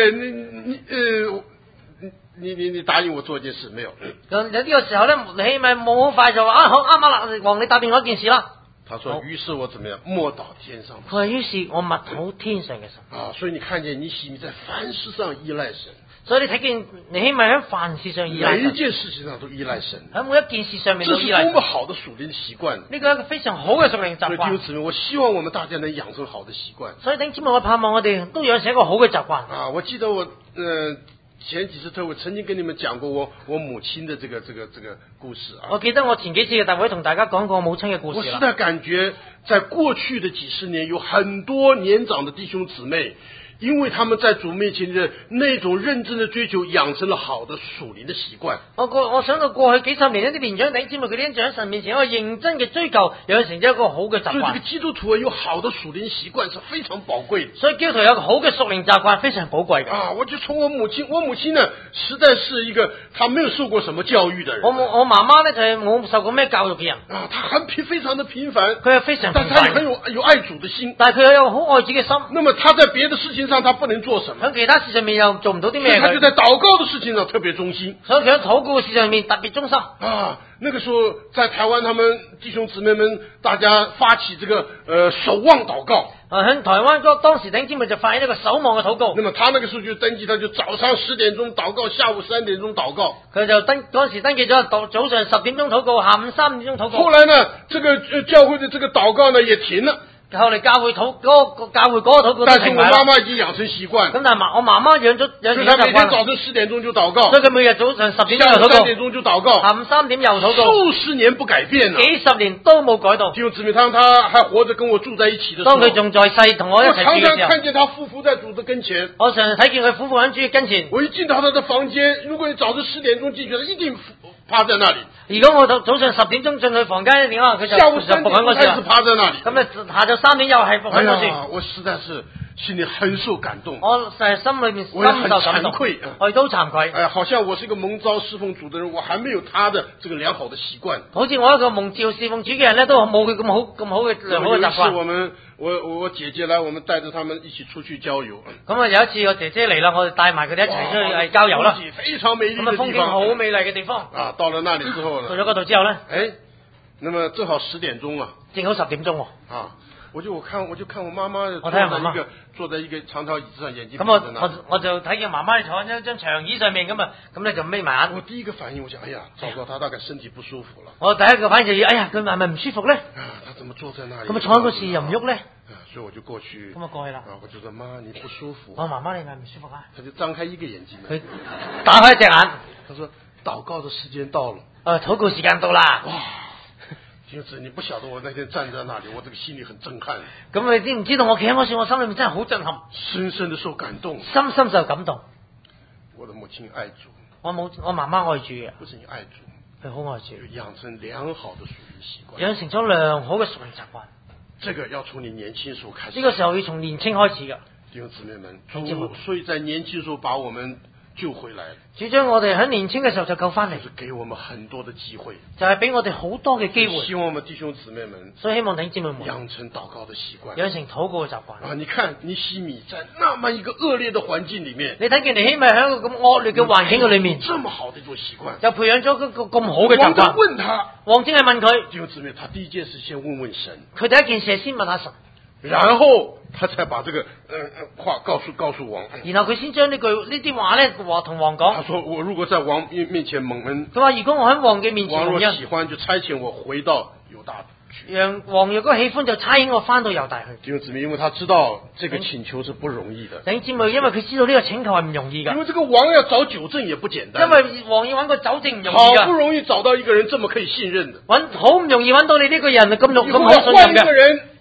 你答應我做一件事沒有？ 有呢個時候咧，尼希米冇好快就話好啱啦，王你答應我一件事啦。 他說：於是我怎麼樣？默禱天上。 佢話於是我默禱天上嘅神。 所以你看見尼希米在凡事上依賴神。 所以你睇見尼希米喺凡事上依賴神， 每一件事情上都依賴神， 喺每一件事上面都依賴神。 這是多麼好的屬靈習慣！ 呢個係一個非常好嘅屬靈習慣。 所以弟兄姊妹，我希望我們大家能養成好的習慣。 所以弟兄姊妹，我盼望我哋都養成一個好嘅習慣。 我記得我前幾次特會曾經跟你們講過我母親的這個故事啊。 我記得我前幾次嘅大會同大家講過我母親嘅故事。 我實在感覺在過去的幾十年，有很多年長的弟兄姊妹，因為他們在主面前的那種認真的追求，養成了好的屬靈的習慣。 我想到過去幾十年呢啲年長弟兄姊妹，佢哋喺神面前一個認真嘅追求，養成咗一個好嘅習慣。 所以這個基督徒有好的屬靈習慣是非常寶貴的。 所以基督徒有個好嘅屬靈習慣非常寶貴嘅。 我就從我母親呢，實在是一個她沒有受過什麼教育的人。 我媽媽呢就係冇受過咩教育嘅人。 她非常的平凡， 佢係非常平凡， 但係佢很有愛主的心。 但係佢又有好愛主嘅心。 那麼她在別的事情上，她不能做什麼？ 喺其他事上面又做唔到啲咩？ 他就在禱告的事情上特別忠心。 所以佢喺禱告嘅事上面特別忠心。 那個時候在台灣，他們弟兄姊妹們大家發起這個守望禱告。 喺台灣當時弟兄姊妹就發起一個守望嘅禱告。 那麼他那個時候就登記，他就早上10點鐘禱告，下午3點鐘禱告。 佢就嗰時登記咗早上10點鐘禱告，下午3點鐘禱告。 後來呢，這個教會的這個禱告呢也停了。 後嚟教會嗰個禱告， 但是我媽媽已經養成習慣。 咁但係我媽媽養成習慣。佢每天早上10點鐘就禱告。 所以佢每日早上10點鐘就禱告。 下午3點鐘就禱告。 下午3點又禱告。 數十年不改變了。 幾十年都冇改到。 弟兄姊妹，他還活着跟我住在一起的時候。 當佢仲在世同我一齊住嘅時候。 我常常看見他匍匐在主的跟前。 我常常睇見佢匍匐喺主嘅跟前。 我一進到他的房間，如果你早上10點鐘進去，他一定趴在那裡。 如果我早上10點鐘進去房間，點啊？佢就下午3點鐘開始趴在那裡。 咁啊，下晝3點又係伏喺嗰處。 我實在是心裡很受感動。 我係心裏面深受感動。我亦都慚愧。 好像我是一個蒙召侍奉主的人，我還沒有他的這個良好的習慣。 好似我一個蒙召侍奉主嘅人咧，都冇佢咁好嘅良好嘅習慣。 我姐姐來，我們帶着他們一起出去郊遊。 咁啊，有一次我姐姐嚟啦，我哋帶埋佢哋一齊出去郊遊啦。 非常美麗的地方。 咁啊，風景好美麗嘅地方。 到了那裡之後呢？ 到咗嗰度之後咧， 那麼正好10點鐘啊。 正好10點鐘。 我就看我媽媽坐在一個長條椅子上，眼睛。 咁我就睇見媽媽坐喺一張長椅上面咁啊，咁咧就眯埋眼。 我第一個反應，我想，哎呀，糟糕，她大概身體不舒服了。 我第一個反應就要，哎呀，佢係咪唔舒服咧？ 她怎麼坐在那裡？ 咁啊，坐喺嗰時又唔喐咧？ 所以我就過去。 咁啊，過去啦。 我就說媽，你不舒服。 我媽媽，你係咪唔舒服啊？ 她就張開一個眼睛。 佢打開一隻眼。 她說：禱告的時間到了。 禱告時間到啦。 哇！就是你不曉得我那天站在那裡，我這個心裡很震撼。 咁你知唔知道我企喺嗰時，我心裏面真係好震撼， 深深的受感動， 深深受感動。 我的母親愛主， 我媽媽愛主嘅， 不是你愛主， 佢好愛主， 養成良好的屬靈習慣， 養成咗良好嘅屬靈習慣。 這個要從你年輕時候開始， 呢個時候要從年輕開始嘅。 弟兄姊妹們，所以在年輕時候把我們救回來了。 主將我哋喺年輕嘅時候就救翻嚟， 就是給我們很多的機會， 就係俾我哋好多嘅機會。 希望我們弟兄姊妹們， 所以希望弟兄姊妹們養成禱告的習慣， 養成禱告嘅習慣。 你看尼希米在那麼一個惡劣的環境裏面， 你睇見尼希米喺一個咁惡劣嘅環境嘅裏面， 這麼好的一種習慣， 就培養咗一個咁好嘅習慣。 問他， 王正係問佢， 弟兄姊妹，他第一件事先問神， 佢第一件事先問下神。 然後他才把這個話告訴王， 然後佢先將呢啲話咧同王講。 他說：我如果在王面前蒙恩， 佢話如果我喺王嘅面前蒙恩， 王若喜歡就差遣我回到猶大去。 王若果喜歡就差遣我翻到猶大去。 弟兄姊妹，因為他知道這個請求是不容易的。 弟兄姊妹，因為佢知道呢個請求係唔容易噶。 因為這個王要找酒政也不簡單。 因為王要揾個酒政唔容易噶。 好不容易找到一個人這麼可以信任的， 好唔容易揾到你呢個人咁好信任嘅。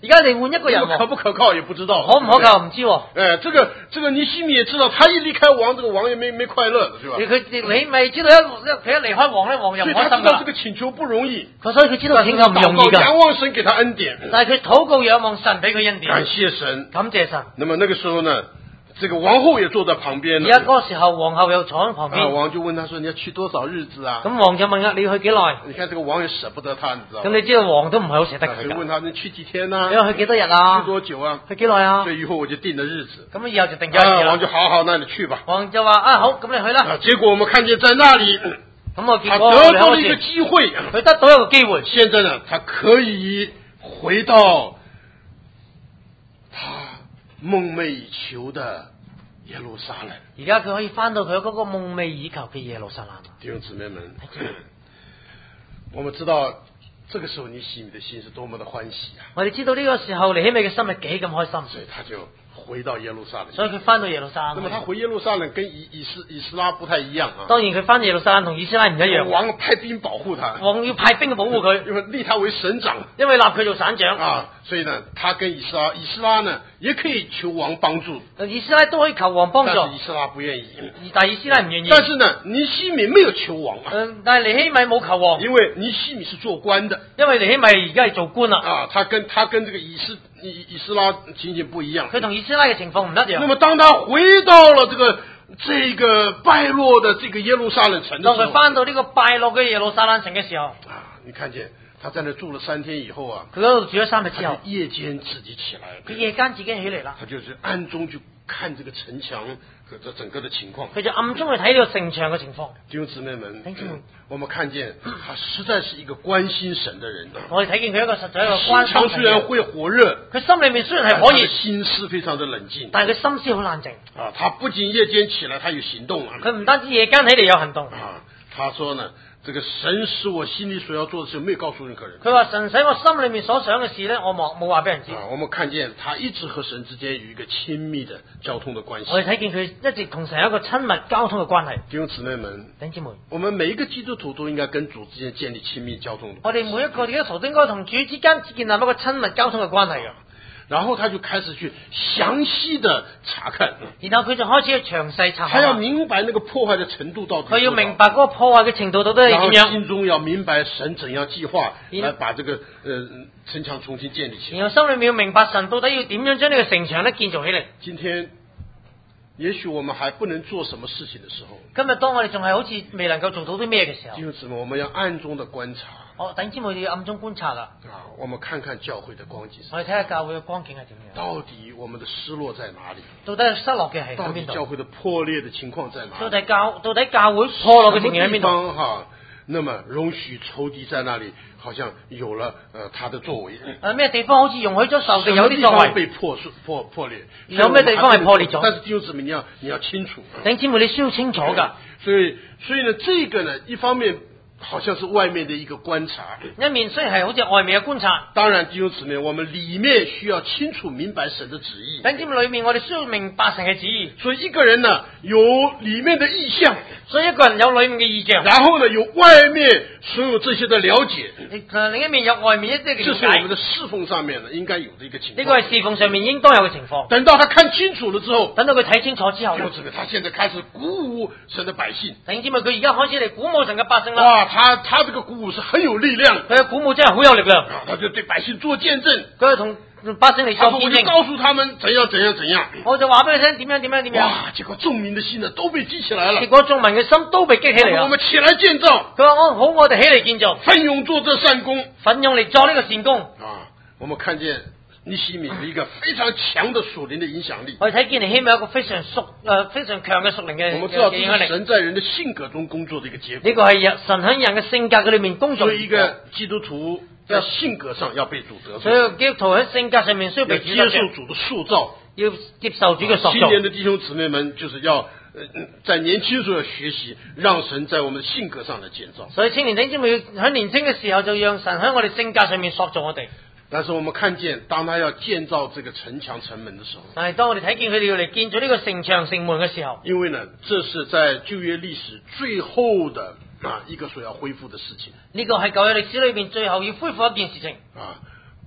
而家你換一個人王， 可不可靠也不知道， 可唔可靠唔知。 哎，這個尼希米也知道，他一離開王，這個王也沒快樂的，是吧？ 你咪知道佢一離開王咧，王又唔開心噶。 所以他知道這個請求不容易， 所以佢知道請求唔容易噶。 仰望神給他恩典， 但係佢禱告仰望神俾佢恩典， 感謝神， 感謝神。 那麼那個時候呢，這個王后也坐在旁邊。 而家嗰個時候，皇后又坐喺旁邊。 王就問他說：你要去多少日子啊？ 咁王就問啊，你要去幾耐？ 你看這個王也捨不得他，你知道嗎？ 咁你知道王都唔係好捨得佢。 就問他：你去幾天啊？ 你要去幾多日啊？ 去多久啊？ 去幾耐啊？ 所以以後我就定了日子。 咁以後就定咗日子。 王就好，那你去吧。 王就話啊好，咁你去啦。 結果我們看見在那裡， 咁我結果他得到了一個機會， 佢得到一個機會。 現在呢，他可以回到他夢寐以求的耶路撒冷。 而家佢可以翻到佢嗰個夢寐以求嘅耶路撒冷。 弟兄姊妹們，我們知道這個時候尼希米的心是多麼的歡喜啊！ 我哋知道呢個時候尼希米嘅心係幾咁開心， 所以他就回到耶路撒冷。 所以佢翻到耶路撒冷。 那麼他回耶路撒冷跟以斯拉不太一樣啊。 當然佢翻耶路撒冷同以斯拉唔一樣。 王派兵保護他。 王要派兵去保護佢， 因為立他為省長， 因為立佢做省長啊，所以呢，他跟以斯拉呢也可以求王幫助。 以斯拉都可以求王幫助， 但是以斯拉不願意。 但係以斯拉唔願意。 但是呢，尼希米沒有求王啊。 但係尼希米冇求王， 因為尼希米是做官的。 因為尼希米而家係做官啦。 啊，他跟這個以斯拉情形不一樣。 佢同以斯拉嘅情況唔一樣。 那麼當他回到了這個敗落的這個耶路撒冷城的時候， 當佢翻到呢個敗落嘅耶路撒冷城嘅時候， 啊，你看見他在那住了3天以後啊， 佢嗰度住咗3日之後， 夜間自己起來， 佢夜間自己起嚟啦， 他就是暗中去看這個城牆和這整個的情況， 佢就暗中去睇呢個城牆嘅情況。 弟兄姊妹們，我們看見他實在是一個關心神的人。 我哋睇見佢一個實在一個關心神嘅人。心腸雖然會火熱， 佢心裏面雖然係火熱， 心思非常的冷靜， 但係佢心思好冷靜。 啊，他不僅夜間起來，他有行動啊。 佢唔單止夜間起嚟有行動啊，他說呢，這個神使我心裏所要做的事，沒有告訴任何人。 佢話神使我心裏面所想嘅事呢，我冇話俾人知。 啊，我們看見他一直和神之間有一個親密的交通的關係。 我哋睇見佢一直同神有一個親密交通嘅關係。 弟兄姊妹們， 弟兄姊妹， 我們每一個基督徒都應該跟主之間建立親密交通的關係。 我哋每一個基督徒都應該同主之間建立一個親密交通嘅關係嘅。 然後他就開始去詳細的查看， 然後佢就開始去詳細查看， 他要明白那個破壞的程度到底， 佢要明白嗰個破壞嘅程度到底係點樣， 然後心中要明白神怎樣計劃來把這個城牆重新建立起來， 然後心裏面要明白神到底要點樣將呢個城牆咧建造起嚟。 今天也許我們還不能做什麼事情的時候， 今日當我哋仲係好似未能夠做到啲咩嘅時候， 弟兄姊妹，我們要暗中的觀察。 弟兄姊妹要暗中觀察啦。 啊，我們看看教會的光景。 我哋睇下教會嘅光景係點樣。 到底我們的失落在哪裏？ 到底失落嘅係喺邊度？ 到底教會的破裂的情況在哪裏？ 到底教會破落嘅情形喺邊度？ 哈，那麼容許仇敵在那裏，好像有了他的作為。 咩地方好似容許咗仇敵有啲作為？ 被破裂。 有咩地方係破裂咗？ 但是弟兄姊妹，你要清楚。 弟兄姊妹，你需要清楚噶。 所以呢，這個呢，一方面好像是外面的一個觀察， 一面雖然係好似外面嘅觀察， 當然弟兄姊妹，我們裏面需要清楚明白神的旨意。 弟兄姊妹，裏面我哋需要明白神嘅旨意。 所以一個人呢，有裏面的意向， 所以一個人有裏面嘅意象， 然後呢，有外面所有這些的了解， 另一面有外面一啲嘅了解。 這是我們的侍奉上面呢應該有的一個情況。 呢個係侍奉上面應當有嘅情況。 等到他看清楚了之後， 等到佢睇清楚之後， 就是他現在開始鼓舞神的百姓。 弟兄姊妹，佢而家開始嚟鼓舞神嘅百姓啦。 哇，他這個鼓舞是很有力量， 佢嘅鼓舞真係好有力量。 他就對百姓做見證， 佢係同百姓嚟做見證。 我就告訴他們怎樣。 我就話俾你聽點樣。 哇，結果眾民的心呢都被激起來了。 結果眾民嘅心都被激起嚟啦。 我們起來建造。 佢話好，我哋起嚟建造， 奮勇做這善工， 奮勇嚟做呢個善工。 啊，我們看見尼希米有一個非常強的屬靈的影響力。 我哋睇見尼希米有一個非常強嘅屬靈嘅影響力。 我們知道這是神在人的性格中工作的一個結果。 呢個係神喺人嘅性格嘅裏面工作。 所以一個基督徒在性格上要被主得罪。 所以基督徒喺性格上面需要被主得罪。 接受主的塑造， 要接受主嘅塑造。 青年的弟兄姊妹們就是要在年輕時候學習，讓神在我們性格上來建造。 所以青年弟兄姊妹喺年輕嘅時候就讓神喺我哋性格上面塑造我哋。 但是我們看見，當他要建造這個城牆城門的時候， 但係當我哋睇見佢哋要嚟建造呢個城牆城門嘅時候， 因為呢，這是在舊約歷史最後的一個所要恢復的事情。 呢個係舊約歷史裏邊最後要恢復一件事情。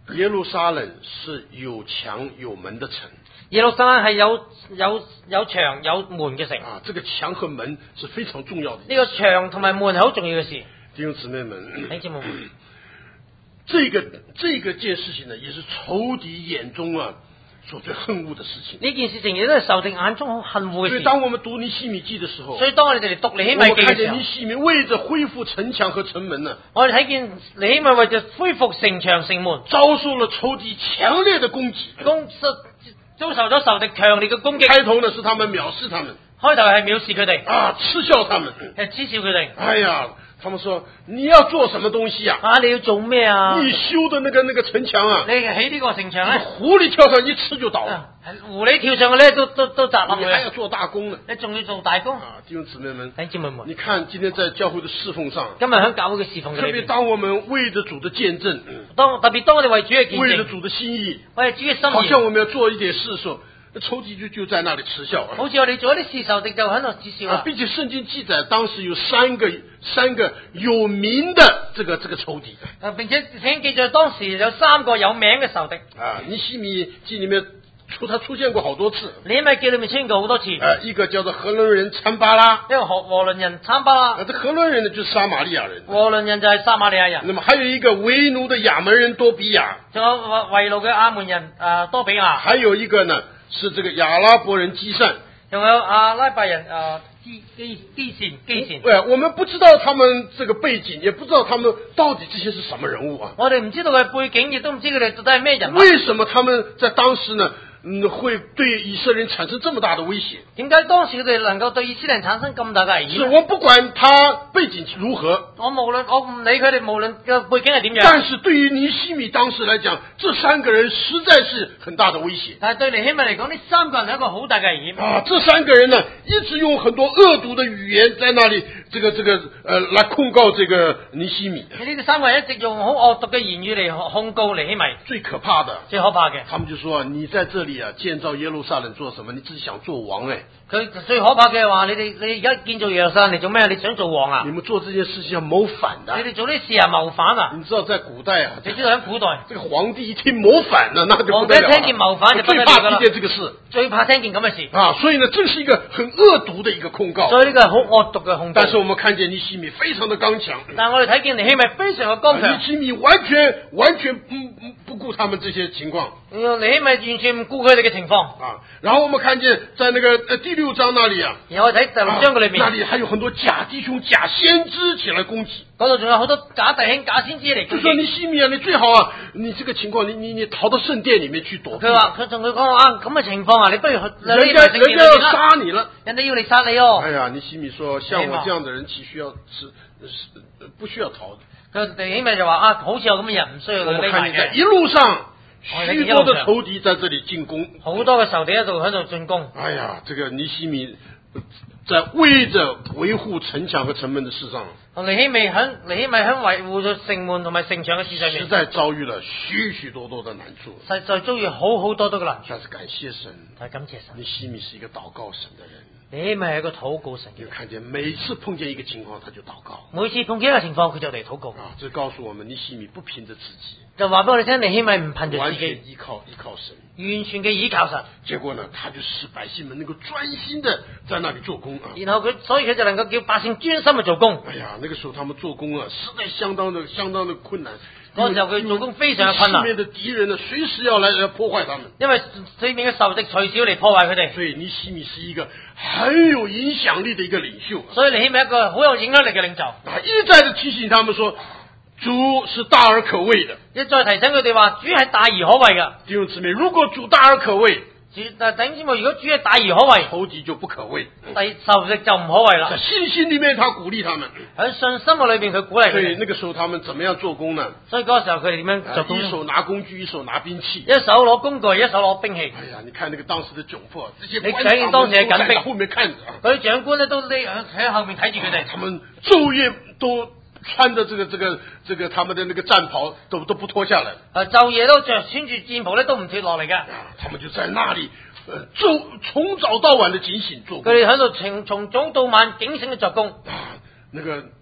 耶路撒冷是有牆有門的城。 耶路撒冷係有牆有門嘅城啊，這個牆和門是非常重要的。 呢個牆同埋門係好重要嘅事。 弟兄姊妹們， 弟兄姊妹們， 這個件事情呢，也是仇敵眼中啊所最恨惡的事情。 呢件事情亦都係仇敵眼中好恨惡嘅事。 所以當我們讀尼希米記的時候， 所以當我哋嚟讀尼希米記嘅時候， 我們看見尼希米為着恢復城牆和城門呢， 我哋睇見尼希米為着恢復城牆城門， 遭受了仇敵強烈的攻擊， 遭受咗仇敵強烈嘅攻擊。 開頭呢是他們藐視他們， 開頭係藐視佢哋， 啊，嗤笑他們， 係嗤笑佢哋。 哎呀，他們說你要做什麼東西啊？ 啊，你要做咩啊？ 你修的那個城牆啊， 你起呢個城牆咧， 狐狸跳上一吃就倒了。 狐狸跳上去咧都砸落去。 你還要做大工呢？ 你仲要做大工啊！弟兄姊妹們， 弟兄姊妹們， 你看今天在教會的侍奉上， 今日喺教會嘅侍奉裏邊， 特別當我們為着主的見證， 特別當我哋為主嘅見證， 為着主的心意， 為主嘅心意， 好像我們要做一點事的時候，仇敵就在那裡嗤笑。 好似我哋做一啲事，仇敵就喺度嗤笑。 並且聖經記載，當時有三個有名的這個仇敵。 並且請記住，當時有3個有名嘅仇敵。 啊，尼希米記裡面他出現過好多次。 尼希米記裡面出現過好多次。 一個叫做何倫人參巴拉， 一個和倫人參巴拉。 這何倫人呢，就是撒瑪利亞人。 和倫人就係撒瑪利亞人。 那麼還有一個為奴的亞門人多比亞， 仲有為奴嘅亞門人多比亞。 還有一個呢，是這個亞拉伯人基善， 仲有阿拉伯人基善。 對，我們不知道他們這個背景，也不知道他們到底這些是什麼人物啊。 我哋唔知道佢背景，亦都唔知佢哋到底係咩人物。 為什麼他們在當時呢，會對以色列人產生這麼大的威脅？ 點解當時佢哋能夠對以色列人產生咁大嘅危險？ 是我不管他背景如何， 我唔理佢哋無論嘅背景係點樣。 但是對於尼希米當時來講，這3個人實在是很大的威脅。 但係對尼希米嚟講，呢3個人係一個好大嘅危險。 啊，這3個人呢，一直用很多惡毒的語言在那裡，來控告這個尼希米。 呢啲3個人一直用好惡毒嘅言語嚟控告尼希米。 最可怕的，他們就說：你在這裡啊，建造耶路撒冷做什麼？你只是想做王哎。 佢最可怕嘅話，你而家建造耶路撒冷嚟做咩？你想做王啊？ 你們做這件事情要謀反的。 你哋做呢啲事係謀反啊？ 你知道在古代啊， 你知道喺古代， 這個皇帝一聽謀反呢，那就不得了了。 皇帝聽見謀反就不得了了， 最怕聽見這個事， 最怕聽見咁嘅事啊！所以呢，這是一個很惡毒的一個控告。 所以呢個係好惡毒嘅控告。 但是我們看見尼希米非常的剛強。 但係我哋睇見尼希米非常嘅剛強。 尼希米完全不顧他們這些情況。 尼希米完全唔顧佢哋嘅情況。 啊，然後我們看見在那個第6章那裡啊， 然後我睇第6章嘅裏面， 那裡還有很多假弟兄、假先知起來攻擊。 嗰度仲有好多假弟兄、假先知嚟攻擊。 就說尼希米啊，你最好啊，你這個情況，你逃到聖殿裡面去躲避。 佢同佢講啊，咁嘅情況啊，你不如去人家要殺你了， 人哋要嚟殺你哦。 哎呀，尼希米說，像我這樣的人，豈需要不需要逃的？ 佢尼希米就話啊，好似我咁嘅人唔需要佢匿埋嘅。 一路上許多的仇敵在這裡進攻， 好多嘅仇敵喺度進攻。 哎呀，這個尼希米在為着維護城牆和城門的事上， 尼希米喺維護咗城門同埋城牆嘅事上面， 實在遭遇了許多的難處， 實在遭遇好多嘅難處。 但是感謝神， 感謝神。 尼希米是一個禱告神的人。 尼希米係一個禱告神嘅人。 你看見每次碰見一個情況，他就禱告。 每次碰見一個情況，佢就嚟禱告。 啊，這告訴我們尼希米不憑着自己， 就話俾我哋聽，尼希米唔憑着自己， 完全依靠神， 完全嘅依靠神。 結果呢，他就使百姓們能夠專心的在那裡做工啊。 然後所以佢就能夠叫百姓專心去做工。 哎呀，那個時候他們做工啊，實在相當的困難。 嗰時候佢做工非常嘅困難。 四面的敵人呢，隨時要來破壞他們。 因為四面嘅仇敵隨時要嚟破壞佢哋。 所以尼希米是一個很有影響力的一個領袖。 所以尼希米一個好有影響力嘅領袖。 啊，一再的提醒他們說，主是大而可畏的。 一再提醒佢哋話，主係大而可畏嘅。 弟兄姊妹，如果主大而可畏， 弟兄姊妹，如果主係大而可畏， 仇敵就不可畏， 仇敵就唔可畏啦。 在信心裏面，他鼓勵他們； 喺信心嘅裏邊，佢鼓勵佢哋。 所以那個時候，他們怎麼樣做工呢？ 所以嗰個時候，佢哋點樣做工？ 一手拿工具，一手拿兵器。 一手攞工具，一手攞兵器。 哎呀，你看那個當時的窘迫，這些你睇見當時嘅緊迫， 後面看着啊， 嗰啲長官咧都喺後面睇住佢哋。 他們晝夜都穿着這個他們的那個戰袍都不脫下來。 晝夜都穿住戰袍咧都唔脫落嚟嘅。 他們就在那裡。從早到晚的警醒做工， 佢哋喺度從早到晚警醒嘅做工。 那個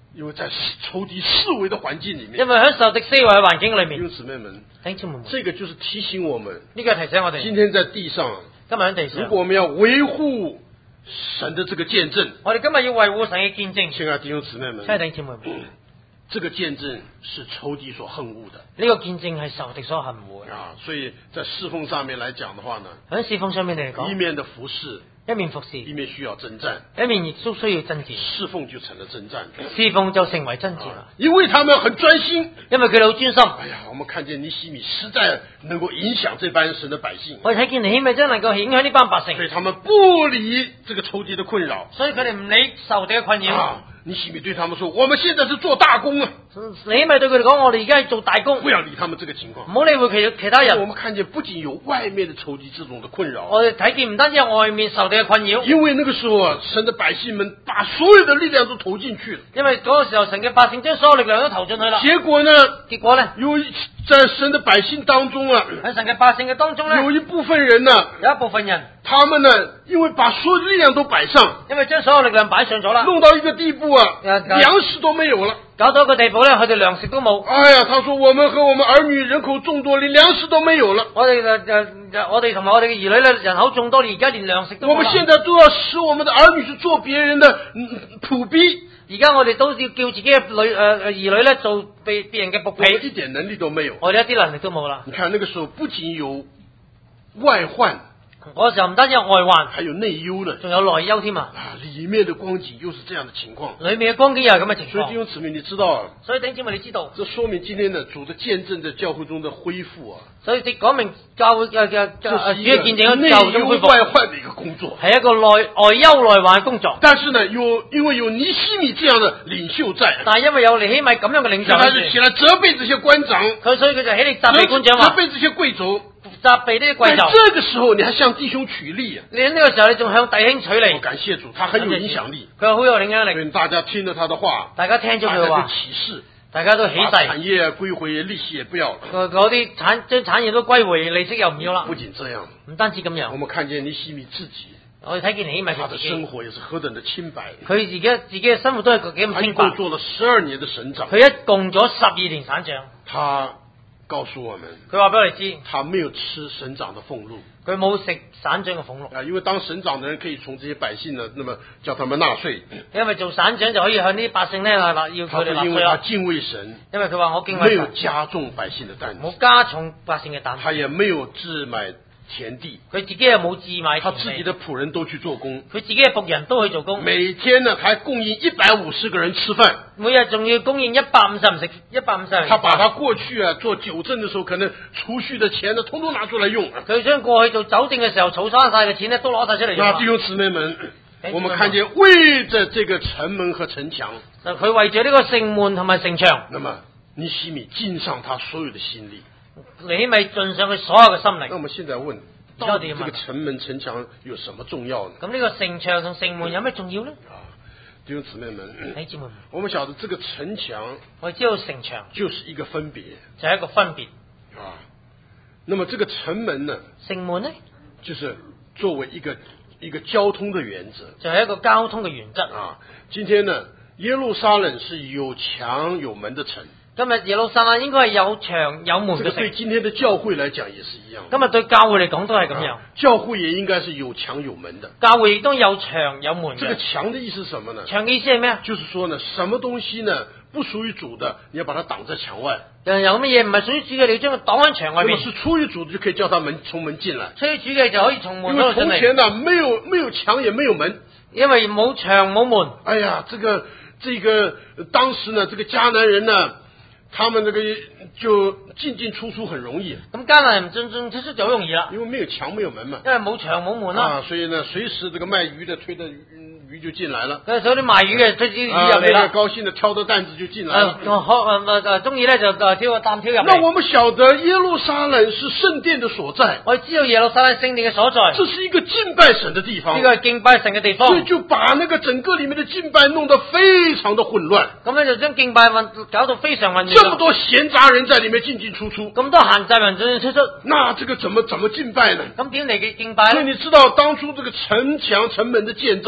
因為在仇敵四圍的環境裏面， 因為喺受敵四圍嘅環境裏面， 弟兄姊妹們， 弟兄姊妹們， 這個就是提醒我們， 呢個提醒我哋， 今天在地上， 今日喺地上， 如果我們要維護神的這個見證， 我哋今日要維護神嘅見證， 親愛的弟兄姊妹們， 親愛的弟兄姊妹們， 這個見證是仇敵所恨惡的， 呢個見證係仇敵所恨惡嘅啊，所以在侍奉上面來講的話呢， 喺侍奉上面嚟講， 一面的服侍， 一面服侍， 一面需要征戰， 一面亦都需要征戰， 侍奉就成了征戰， 侍奉就成為征戰啦， 因為他們很專心， 因為佢哋好專心。 哎呀，我們看見尼希米實在能夠影響這班神的百姓， 我哋睇見尼希米真能夠影響呢班百姓， 所以他們不理這個仇敵的困擾， 所以佢哋唔理仇敵嘅困擾。 尼希米對他們說：我們現在是做大工啊！ 尼希米對佢哋講：我哋而家係做大工， 不要理他們這個情況， 唔好理會其他人。 我們看見不僅有外面的仇敵這種的困擾， 我哋睇見唔單止有外面仇敵嘅困擾， 因為那個時候啊，神的百姓們把所有的力量都投進去了， 因為嗰個時候神嘅百姓將所有力量都投進去啦。 結果呢，有在神的百姓當中啊， 喺神嘅百姓嘅當中呢， 有一部分人呢， 有一部分人， 他們呢，因為把所有力量都擺上， 因為將所有力量擺上咗啦， 弄到一個地步啊，糧食都沒有了， 搞到一個地步咧，佢哋糧食都冇。 哎呀，他說我們和我們兒女人口眾多，連糧食都沒有了。 我哋同埋我哋嘅兒女咧，人口眾多，而家連糧食都冇。 我們現在都要使我們的兒女去做別人的僕婢。 而家我哋都要叫自己嘅兒女咧做別人嘅僕婢， 一點能力都沒有， 我哋一啲能力都冇啦。 你看那個時候不僅有外患， 嗰時候唔單止有外患， 還有內憂呢， 仲有內憂添啊！ 裏面的光景又是這樣的情況， 裏面嘅光景又係咁嘅情況。 所以弟兄姊妹，你知道， 所以弟兄姊妹你知道， 這說明今天的主的見證在教會中的恢復啊。 所以講明教會嘅主嘅見證喺教會中恢復， 內憂外患的一個工作， 係一個外憂內患嘅工作。 但是呢，因為有尼希米這樣的領袖在， 但係因為有尼希米咁樣嘅領袖， 他就起來責備這些官長， 所以佢就起嚟責備官長， 責備這些貴族。 責備呢啲貴族。 這個時候，你還向弟兄取利啊？ 你喺呢個時候，你仲向弟兄取利。 我感謝主，他很有影響力， 佢好有影響力。 所以大家聽了他的話， 大家聽咗佢嘅話， 起誓， 大家都起誓， 產業歸回，利息也不要了。 嗰啲將產業都歸回，利息又唔要啦。 不僅這樣， 唔單止咁樣， 我們看見尼希米自己， 我哋睇見尼希米他的生活也是何等的清白。 佢自己嘅生活都係幾咁清白。 他一共做了12年的省長， 佢一共咗12年省長。 他告訴我們， 佢話俾我哋知， 他沒有吃省長的俸祿， 佢冇食省長嘅俸祿。 因為當省長的人可以從這些百姓呢，那麼叫他們納稅。 因為做省長就可以向呢啲百姓咧要佢哋納稅。 因為他敬畏神， 因為佢話我敬畏神， 沒有加重百姓的擔子， 冇加重百姓嘅擔子， 他也沒有置買田地， 佢自己又冇自買田地， 他自己的僕人都去做工， 佢自己嘅僕人都去做工， 每天呢還供應150個人吃飯， 每日仲要供應150人食150人。 他把他過去啊做酒政的時候可能儲蓄的錢呢，統統拿出來用。 佢將過去做酒政嘅時候儲翻晒嘅錢呢，都攞晒出嚟用。 那弟兄姊妹們，我們看見為着這個城門和城牆， 佢為咗呢個城門同埋城牆， 那麼尼希米盡上他所有的心力， 尼希米盡上佢所有嘅心力。 那我們現在問，到底這個城門城牆有什麼重要呢？ 咁呢個城牆同城門有咩重要呢？ 弟兄姊妹們， 我們曉得這個城牆， 我知道城牆就是一個分別， 就係一個分別啊。那麼這個城門呢？ 城門呢， 就是作為一個交通的原則， 就係一個交通嘅原則啊。今天呢，耶路撒冷是有牆有門的城。 今日耶路撒冷應該係有牆有門嘅城。 對今天的教會來講也是一樣。 今日對教會嚟講都係咁樣。 教會也應該是有牆有門的。 教會亦都有牆有門嘅。 這個牆的意思是什麼呢？ 牆嘅意思係咩啊？ 就是說呢，什麼東西呢不屬於主的，你要把它擋在牆外。 有乜嘢唔係屬於主嘅，你要將佢擋喺牆外面。 如果是出於主的，就可以叫他從門進來。 出於主嘅就可以從門嗰度進嚟。 因為從前呢，沒有牆也沒有門， 因為冇牆冇門。 哎呀，這個當時呢，這個迦南人呢，他們這個就進出出很容易。 咁迦南人進出出就好容易啦， 因為沒有牆沒有門嘛。 因為冇牆冇門啦。 所以呢，隨時這個賣魚的推着魚就進來了。 所以啲賣魚嘅推啲魚入嚟啦。 高興的挑着擔子就進來了。 中意咧就挑個擔挑入嚟。 那我們曉得耶路撒冷是聖殿的所在。 我知道耶路撒冷聖殿嘅所在。 這是一個敬拜神的地方。 呢個係敬拜神嘅地方。 所以就把那個整個裏面的敬拜弄得非常的混亂。 咁咧就將敬拜搞到非常混亂。 這麼多閒雜人在裏面進出。 咁多閒雜人進出， 那這個怎麼敬拜呢？ 咁點嚟嘅敬拜呢？ 所以你知道當初這個城牆城門的建造， 所以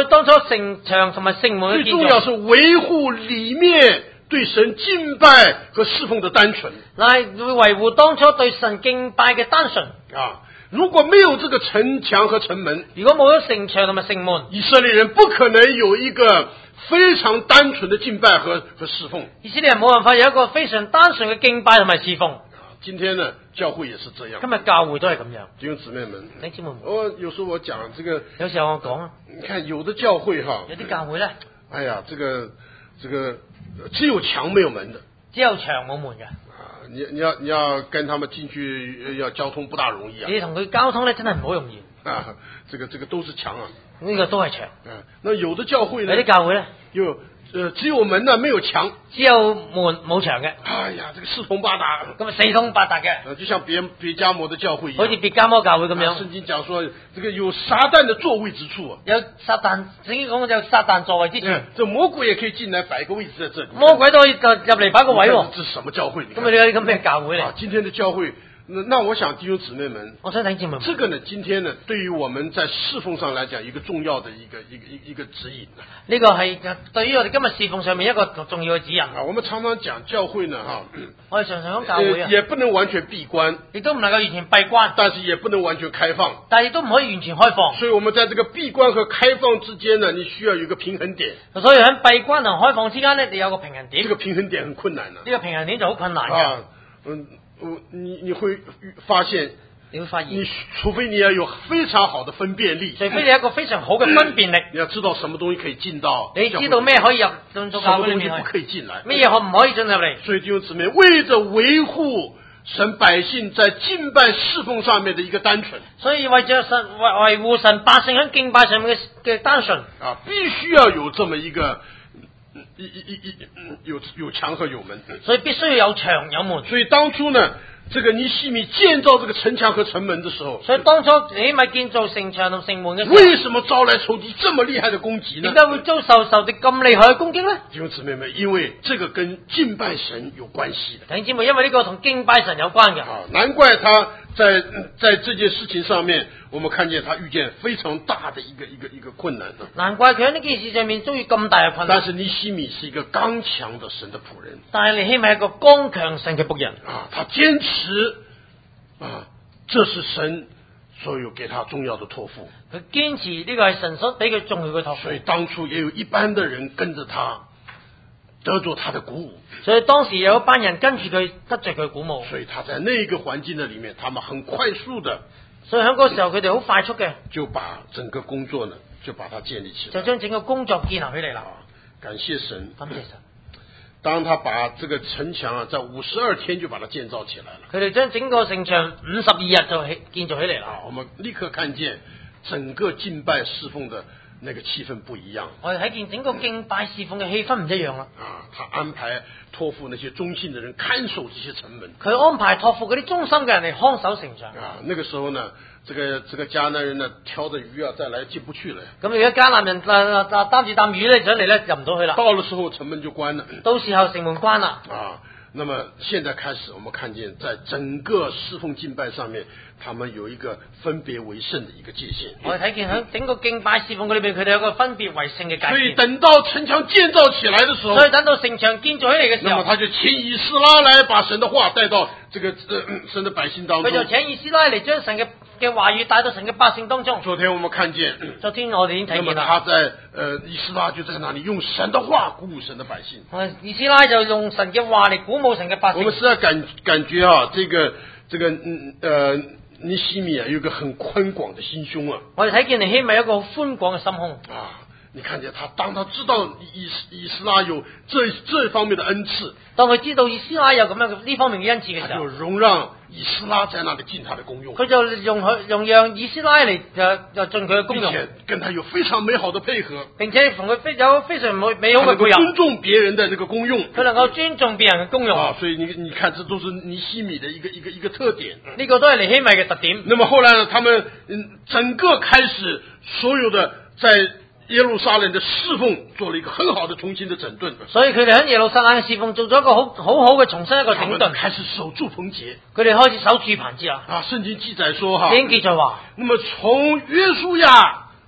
當初城牆同埋城門嘅建造， 最重要是維護裏面對神敬拜和侍奉的單純。 乃會維護當初對神敬拜嘅單純。 啊，如果沒有這個城牆和城門， 如果冇咗城牆同埋城門， 以色列人不可能有一個非常單純的敬拜和侍奉。 以色列人冇辦法有一個非常單純嘅敬拜同埋侍奉。 今天呢，教會也是這樣。 今日教會都係咁樣。 弟兄姊妹們， 弟兄姊妹們， 有時候我講這個， 有時候我講啊， 你看有的教會哈， 有啲教會咧， 哎呀，這個只有牆沒有門的， 只有牆冇門嘅。 啊，你要跟他們進去，要交通不大容易啊。 你同佢交通咧，真係唔好容易。 啊，這個都是牆啊。 呢個都係牆。 那有的教會呢？ 有啲教會咧， 只有門呢，沒有牆。 只有門冇牆嘅。 哎呀，這個四通八達。 咁啊，四通八達嘅。 就像別迦摩的教會一樣。 好似別迦摩教會咁樣。 聖經講說，這個有撒旦的座位之處啊。 有撒旦，聖經講有撒旦座位之處。 這魔鬼也可以進來擺個位置在這裡。 魔鬼都可以入嚟擺個位喎。 這是什麼教會？ 咁你有啲咁咩教會咧？ 今天的教會。那我想弟兄姊妹們， 我想弟兄姊妹們， 這個呢，今天呢，對於我們在侍奉上來講，一個重要的一個指引。 呢個係對於我哋今日侍奉上面一個重要嘅指引。 啊，我們常常講教會呢，哈， 我哋常常講教會啊， 也不能完全閉關， 亦都唔能夠完全閉關， 但是也不能完全開放， 但係亦都唔可以完全開放。 所以我們在這個閉關和開放之間呢，你需要有一個平衡點。 所以喺閉關同開放之間呢，你有個平衡點。 這個平衡點很困難啊。 呢個平衡點就好困難嘅。 啊，你會發現， 你會發現， 除非你要有非常好的分辨力， 除非你有一個非常好嘅分辨力， 你要知道什麼東西可以進到， 你知道咩可以進到教會裏面， 什麼東西不可以進來， 咩嘢可唔可以進入嚟？ 所以弟兄姊妹，為着維護神百姓在敬拜侍奉上面的一個單純， 所以為着維護神百姓喺敬拜上面嘅單純啊，必須要有這麼一個。有牆和有門， 所以必須要有牆有門。 所以當初呢，這個尼希米建造這個城牆和城門的時候， 所以當初尼希米建造城牆同城門嘅時候， 為什麼招來仇敵這麼厲害的攻擊呢？ 點解會遭受仇敵咁厲害嘅攻擊呢？ 弟兄姊妹們，因為這個跟敬拜神有關係的。 弟兄姊妹，因為呢個同敬拜神有關嘅。 啊，難怪他在這件事情上面，我們看見他遇見非常大的一個困難。 難怪佢喺呢件事上面遭遇咁大嘅困難。 但是尼希米是一個剛強的神的僕人。 但係尼希米係一個剛強神嘅僕人。 啊，他堅持啊，這是神所有給他重要的託付。 佢堅持呢個係神所俾佢重要嘅託付。 所以當初也有一般的人跟着他，得着他的鼓舞。 所以當時有一班人跟住佢，得着佢鼓舞。 所以他在那個環境的裏面，他們很快速的。 所以喺嗰個時候，佢哋好快速嘅， 就把整個工作呢，就把它建立起來， 就將整個工作建立起嚟啦。 感謝神， 感謝神。 當他把這個城牆啊，在52天就把它建造起來了。 佢哋將整個城牆52日就建造起嚟啦。 我們立刻看見整個敬拜侍奉的那個氣氛不一樣。 我哋睇見整個敬拜侍奉嘅氣氛唔一樣啦。 啊，他安排託付那些忠心的人看守這些城門。 佢安排託付嗰啲忠心嘅人嚟看守城牆。 啊，那個時候呢，這個迦南人呢，挑着魚啊，再來進不去了。 咁而家迦南人擔住擔魚咧上嚟咧，入唔到去啦。 到了時候城門就關了。 到時候城門關啦。 啊。那麼現在開始，我們看見在整個侍奉敬拜上面，他們有一個分別為聖的一個界限。 我哋睇見喺整個敬拜侍奉嗰裏邊，佢哋有個分別為聖嘅界限。 所以等到城牆建造起來的時候， 所以等到城牆建造起嚟嘅時候， 那麼他就請以斯拉來把神的話帶到這個神的百姓當中。 佢就請以斯拉嚟將神嘅話語帶到神嘅百姓當中。 昨天我們看見， 昨天我哋已經睇見啦。 那麼他在以斯拉就在那裡用神的話鼓舞神的百姓。 以斯拉就用神嘅話嚟鼓舞神嘅百姓。 我們實在感覺啊，這個尼希米啊，有一個很寬廣的心胸啊。 我哋睇見尼希米有一個好寬廣嘅心胸啊。你看見他，當他知道以斯拉有這方面的恩賜， 當佢知道以斯拉有咁樣嘅呢方面嘅恩賜嘅時候， 他就容讓以斯拉在那裡盡他的功用。 佢就容讓以斯拉嚟就盡佢嘅功用， 並且跟他有非常美好的配合， 並且同佢有非常美好嘅配合， 尊重別人的那個功用， 佢能夠尊重別人嘅功用啊。所以你看，這都是尼希米的一個特點。 呢個都係尼希米嘅特點。 那麼後來呢，他們整個開始所有的在耶路撒冷的侍奉做了一個很好的重新的整頓， 所以佢哋喺耶路撒冷嘅侍奉做咗一個好好嘅重新一個整頓， 開始守住棚節， 佢哋開始守住棚節啦。 啊，聖經記載說哈， 聖經記載話， 那麼從約書亞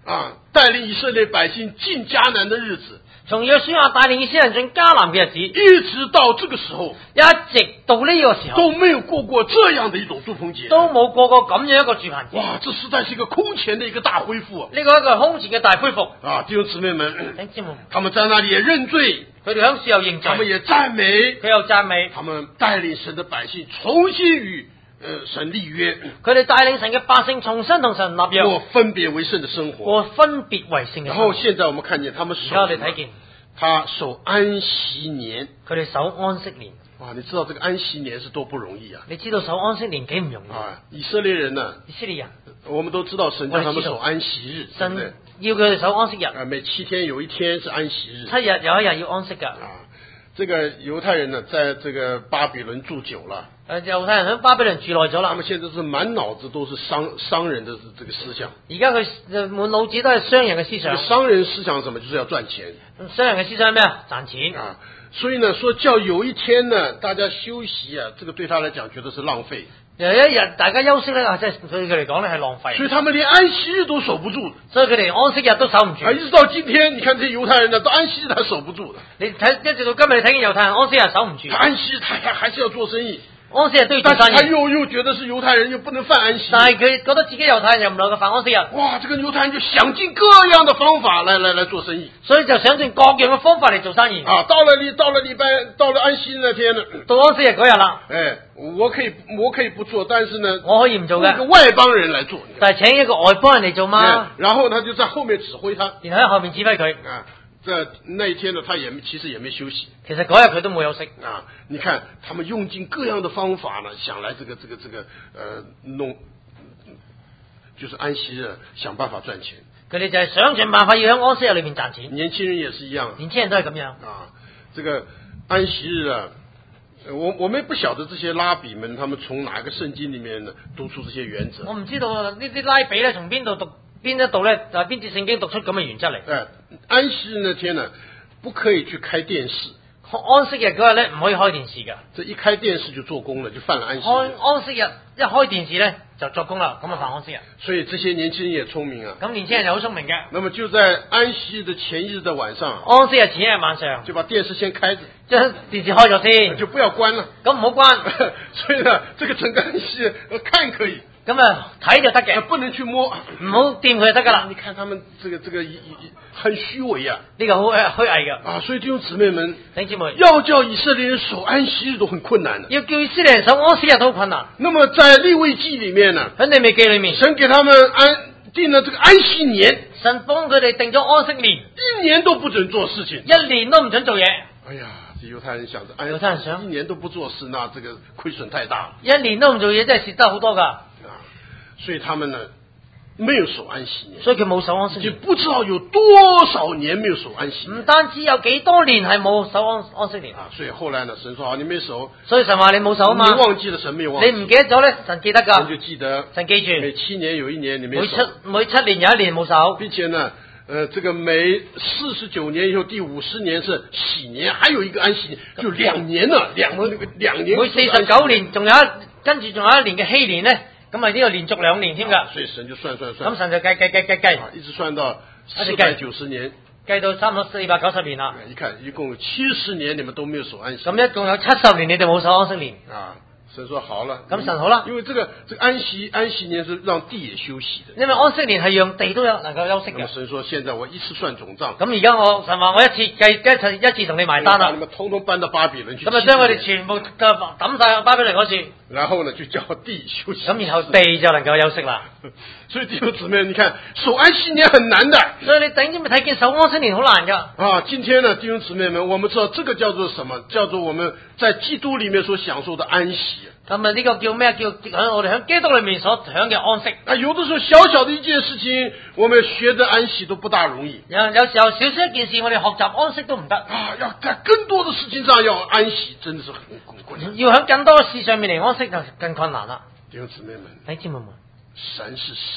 啊，带领以色列百姓进迦南的日子， 從約書亞帶領以色列人進迦南嘅日子， 一直到這個時候， 一直到呢個時候都沒有過過這樣的一種祝棚節， 都冇過過咁樣一個住棚節。 哇，這實在是一個空前的一個大恢復啊！ 呢個一個空前嘅大恢復啊，弟兄姊妹們， 弟兄姊妹， 他們在那裡也認罪， 佢哋響時候認罪， 他們也讚美， 佢又讚美， 他們帶領神的百姓重新與神立約， 佢哋帶領神嘅百姓重新同神立約， 過分別為聖的生活， 過分別為聖嘅生活。 然後現在我們看見他們守， 而家你睇見他守安息年， 佢哋守安息年。 哇，你知道這個安息年是多不容易啊！ 你知道守安息年幾唔容易啊？以色列人呢？ 以色列人， 我們都知道神叫他們守安息日， 神要佢哋守安息日。 啊，每7天有一天是安息日 ，7日有一日要安息噶。 啊，這個猶太人呢，在這個巴比倫住久了。 猶太人喺巴比倫住耐咗啦。 他們現在是滿腦子都是商人的這個思想。 而家佢滿腦子都係商人嘅思想。 商人思想什麼？就是要賺錢。 商人嘅思想係咩啊？賺錢啊。所以呢，說叫有一天呢，大家休息啊，這個對他來講覺得是浪費。 有一日大家休息咧，即係對佢嚟講咧係浪費。 所以他們連安息日都守不住。 所以佢哋安息日都守唔住。 啊，一直到今天，你看這些猶太人呢，到安息日他守不住的。 你睇一直到今日，你睇見猶太人安息日守唔住。 安息日他還是要做生意。 安息日都要做生意， 但是他又覺得是猶太人，又不能犯安息。 但係佢覺得自己猶太人又唔能夠犯安息日。 哇，這個猶太人就想盡各樣的方法來做生意， 所以就想盡各樣嘅方法嚟做生意。 啊，到了安息日那天呢， 到安息日嗰日啦。 哎，我可以不做，但是呢， 我可以唔做嘅， 一個外邦人來做。 但係請一個外邦人嚟做嘛。 然後他就在後面指揮他， 然後喺後面指揮佢。 啊。那一天呢，他其實也沒休息。 其實嗰日佢都冇休息啊！你看，他們用盡各樣的方法呢，想來弄，就是安息日想辦法賺錢。 佢哋就係想盡辦法要喺安息日裏面賺錢。 年輕人也是一樣， 年輕人都係咁樣啊。這個安息日啊，我們不曉得這些拉比們，他們從哪個聖經裏面呢讀出這些原則？ 我唔知道呢啲拉比咧從邊度讀。邊一度咧就係邊節聖經讀出咁嘅原則嚟？ 安息日那天呢，不可以去開電視。 安息日嗰日咧唔可以開電視噶。 這一開電視就做工了，就犯了安息日。 安息日一開電視咧就作工啦，咁啊犯安息日。 所以這些年輕人也聰明啊。 咁年輕人又好聰明嘅。 那麼就在安息日的前一日的晚上， 安息日前一日晚上就把電視先開着， 將電視開咗先， 就不要關了。 咁唔好關。 所以呢，這個整個安息日看可以。 咁啊睇就得嘅， 不能去摸， 唔好掂佢就得噶啦。 你看他們這個很虛偽啊， 呢個好虛偽嘅啊，所以弟兄姊妹們， 弟兄姊妹， 要叫以色列人守安息日都很困難的， 要叫以色列人守安息日都好困難。 那麼在利未記裏面呢， 喺利未記裏面， 神給他們定了這個安息年， 神幫佢哋定咗安息年 ，1年都不准做事情， 一年都唔准做嘢。 哎呀，猶太人想着， 猶太人想 1年都不做事，那這個虧損太大了， 一年都唔做嘢真係蝕得好多噶。 所以他們呢沒有守安息年， 所以佢冇守安息年， 就不知道有多少年沒有守安息年。 唔單止有幾多年係冇守安息年啊，所以後來呢，神說：你沒守。 所以神話你冇守嘛， 你忘記了，神沒有忘記。 你唔記得咗咧，神記得噶。 神就記得， 神記住， 每7年有1年你沒守， 每7年有1年冇守， 並且呢，這個每49年以後第50年是喜年，還有一個安息年，就2年了，兩年。 每49年仲有跟住仲有1年嘅禧年咧。咁咪呢個連續2年添噶， 所以神就算， 咁神就計， 一直算到490年， 計到差唔多490年啦。 一看一共有70年，你們都沒有守安息。 咁一共有70年，你哋冇守安息年啊。神說好了， 咁神好啦， 因為這個安息年是讓地也休息的， 因為安息年係讓地都有能夠休息嘅。 神說現在我一次算總賬， 咁而家神話我一次計一次同你埋單啦， 把你們通通搬到巴比倫去， 咁啊將我哋全部抌晒巴比倫嗰處， 然後呢就叫地休息， 咁然後地就能夠休息啦。 所以弟兄姊妹，你看守安息年很難的， 所以你等於咪睇見守安息年好難噶。 啊，今天呢弟兄姊妹們，我們知道這個叫做什麼？叫做我們在基督裏面所享受的安息。 咁啊呢個叫咩？叫喺我哋喺基督裏面所享嘅安息。 啊，有的時候小小的一件事情，我們學的安息都不大容易。 有時候小小一件事，我哋學習安息都唔得。 啊，要在更多的事情上要安息，真的是很困難。 要喺更多嘅事上面嚟安息就更困難啦。 弟兄姊妹們， 弟兄姊妹們， 神是神，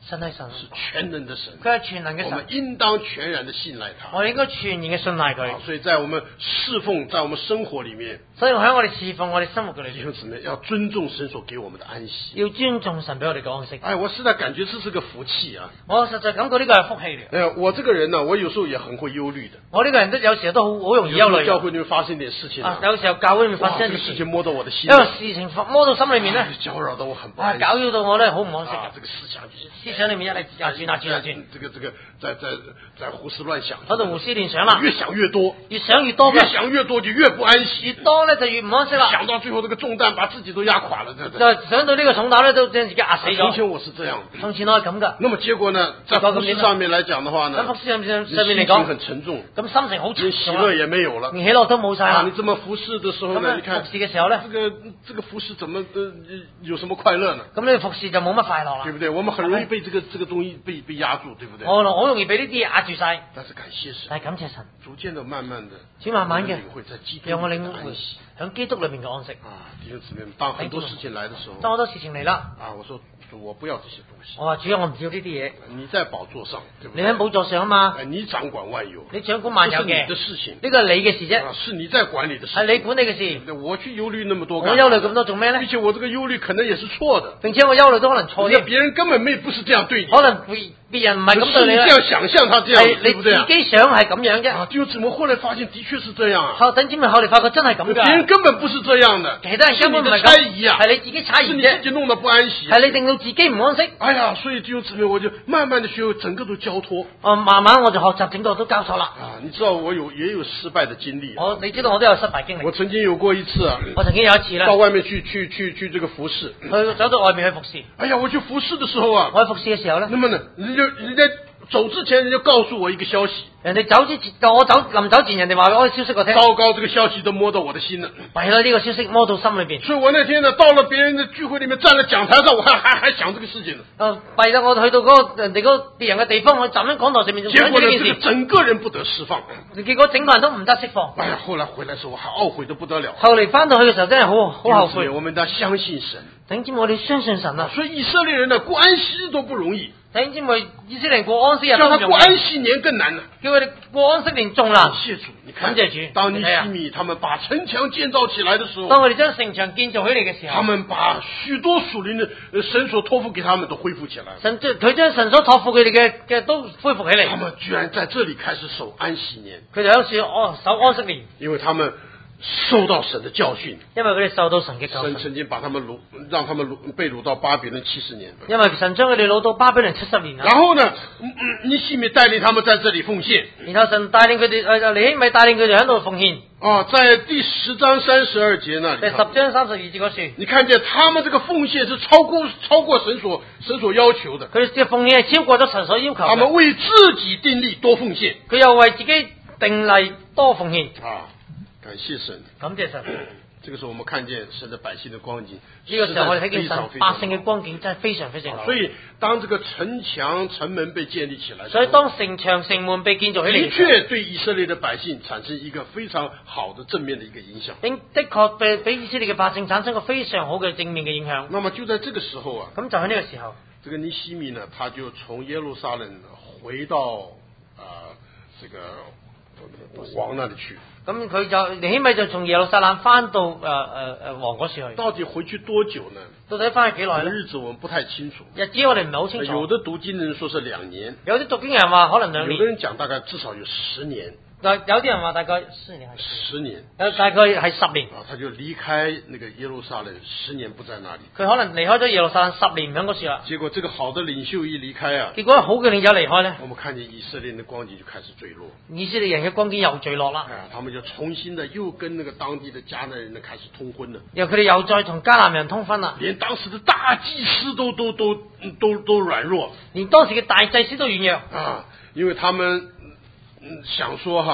神係神， 是全能的神， 佢係全能嘅神， 我們應當全然的信賴他。 我哋應該全然嘅信賴佢。 所以在我們侍奉，在我們生活裏面， 所以喺我哋侍奉我哋生活嘅裏弟邊， 兄姊妹要尊重神所給我們的安息， 要尊重神俾我哋嘅安息。 我實在感覺這是個福氣啊！ 我實在感覺呢個係福氣嚟。 我這個人呢，我有時候也很會憂慮的。 我呢個人都有時候都好容易憂慮。 教會裏面發生點事情有時候教會裏面發生這個事情摸到我的心， 因為事情摸到心裏面咧， 攪擾到我很不安息， 攪擾到我咧好唔安息這個思想裏面一嚟轉啊轉啊轉， 這個在胡思亂想， 喺度胡思亂想啦， 越想越多， 越想越多， 越想越多就越不安息， 越多咧就越唔安息啦。 想到最後這個重擔把自己都壓垮了， 就想到呢個重擔咧都將自己壓死咗。 從前我是這樣， 從前我係咁噶。 那麼結果呢，在服事上面來講的話呢， 喺服事上面嚟講很沉重， 咁心情好沉重， 喜樂也沒有了， 喜樂都冇晒啦。 你這麼服事的時候呢，你看服事嘅時候咧， 這個服事怎麼有什麼快樂呢？ 咁你服事就冇乜快樂啦， 對不對？我們很容易被這個東西被壓住，對不對？ 好容易被呢啲嘢壓住晒。 但是感謝神， 但係感謝神， 逐漸的、慢慢的， 慢慢嘅，讓我領會喺基督裏面嘅安息。 弟兄姊妹，當很多事情來的時候， 當好多事情嚟啦， 我說主，我不要這些東西。 我話主啊，我唔要呢啲嘢。 你在寶座上，對不對？ 你喺寶座上啊嘛。 你掌管萬有， 你掌管萬有嘅。 這是你的事情， 呢個係你嘅事啫。 是你在管理的事， 係你管理嘅事。 我去憂慮那麼多， 我憂慮咁多做咩咧？ 並且我這個憂慮可能也是錯的， 並且我憂慮都可能錯嘅。 別人根本不是這樣對你， 可能別人唔係咁對你， 是你這樣想象他這樣，對不對？ 你自己想係咁樣啫。 就怎麼後來發現的確是這樣啊？ 後等姊妹後嚟發覺真係咁噶。 別人根本不是這樣的， 其他人根本唔係猜疑啊， 係你自己猜疑啫， 是你自己弄得不安息， 係你令到自己唔安息。 哎呀，所以弟兄姊妹，我就慢慢的學會整個都交託。 慢慢我就學習整個都交託啦。 你知道我也有失敗的經歷。 你知道我都有失敗經歷。 我曾經有過一次啊， 我曾經有一次咧， 到外面去這個服侍， 走到外面去服侍。 哎呀，我去服侍的時候啊， 我去服侍嘅時候咧， 那麼呢，人家走之前，人家告訴我一個消息。 人哋走之前，我臨走前，人哋話我消息我聽。 糟糕，這個消息都摸到我的心了。 弊啦，呢個消息摸到心裏邊。 所以我那天呢，到了別人的聚會裏面，站在講台上，我還想這個事情呢。 弊啦，我去到人哋別人嘅地方，我站喺講台上面， 結果呢，這個整個人不得釋放。 結果整個人都唔得釋放。 哎呀，後來回來時候，我還懊悔得不得了。 後嚟翻到去嘅時候，真係好後悔。 我們都要相信神。 頂尖，我哋相信神啊。 所以以色列人呢，過安息日都不容易。 頂尖，我以色列人過安息日都唔容易。 叫他過安息年更難了。 叫佢哋過安息年仲難。 謝主，你看， 感謝主。 當尼希米他們把城牆建造起來的時候， 當我哋將城牆建造起嚟嘅時候， 他們把許多屬靈的神所託付給他們都恢復起來。 佢將神所託付佢哋嘅都恢復起嚟。 他們居然在這裡開始守安息年。 佢哋喺度守安息年， 因為他們受到神的教訓， 因為佢哋受到神嘅教訓。 神曾經把他們讓他們被擄到巴比倫70年。因為神將佢哋擄到巴比倫70年。 然後呢，尼希米帶領他們在這裡奉獻。 然後神帶領佢哋，尼希米帶領佢哋喺度奉獻。 在第10章32節那裡。 第10章32節嗰處， 你看見他們這個奉獻是超過神所要求的。 佢哋嘅奉獻係超過咗神所要求。 他們為自己定例多奉獻。 佢又為自己定例多奉獻。 感謝神， 感謝神。 這個時候我們看見神的百姓的光景， 呢個時候我哋睇見神百姓嘅光景真係非常非常好。 所以當這個城牆城門被建立起來， 所以當城牆城門被建造起嚟， 的確對以色列的百姓產生一個非常好的正面的一個影響。 的確俾以色列嘅百姓產生個非常好嘅正面嘅影響。 那麼就在這個時候啊， 咁就喺呢個時候， 這個尼希米呢，他就從耶路撒冷回到這個王那裡去。 咁佢就尼希米就從耶路撒冷翻到王嗰處去。 到底回去多久呢？ 到底翻去幾耐呢？ 日子我們不太清楚。 日子我哋唔係好清楚。 有的讀經人說是2年， 有啲讀經人話可能2年， 有的人講大概至少有10年。 有啲人話大概4年 10年， 大概係10年。 他就離開那個耶路撒冷10年不在那裡。 佢可能離開咗耶路撒冷10年唔喺嗰處啦。 結果這個好的領袖一離開啊， 結果好嘅領袖離開呢， 我們看見以色列人的光景就開始墜落。 以色列人嘅光景又墜落啦。 他們就重新的又跟那個當地的迦南人呢開始通婚了。 然後佢哋又再同迦南人通婚啦。 連當時的大祭司都軟弱， 連當時嘅大祭司都軟弱啊，因為他們想說哈。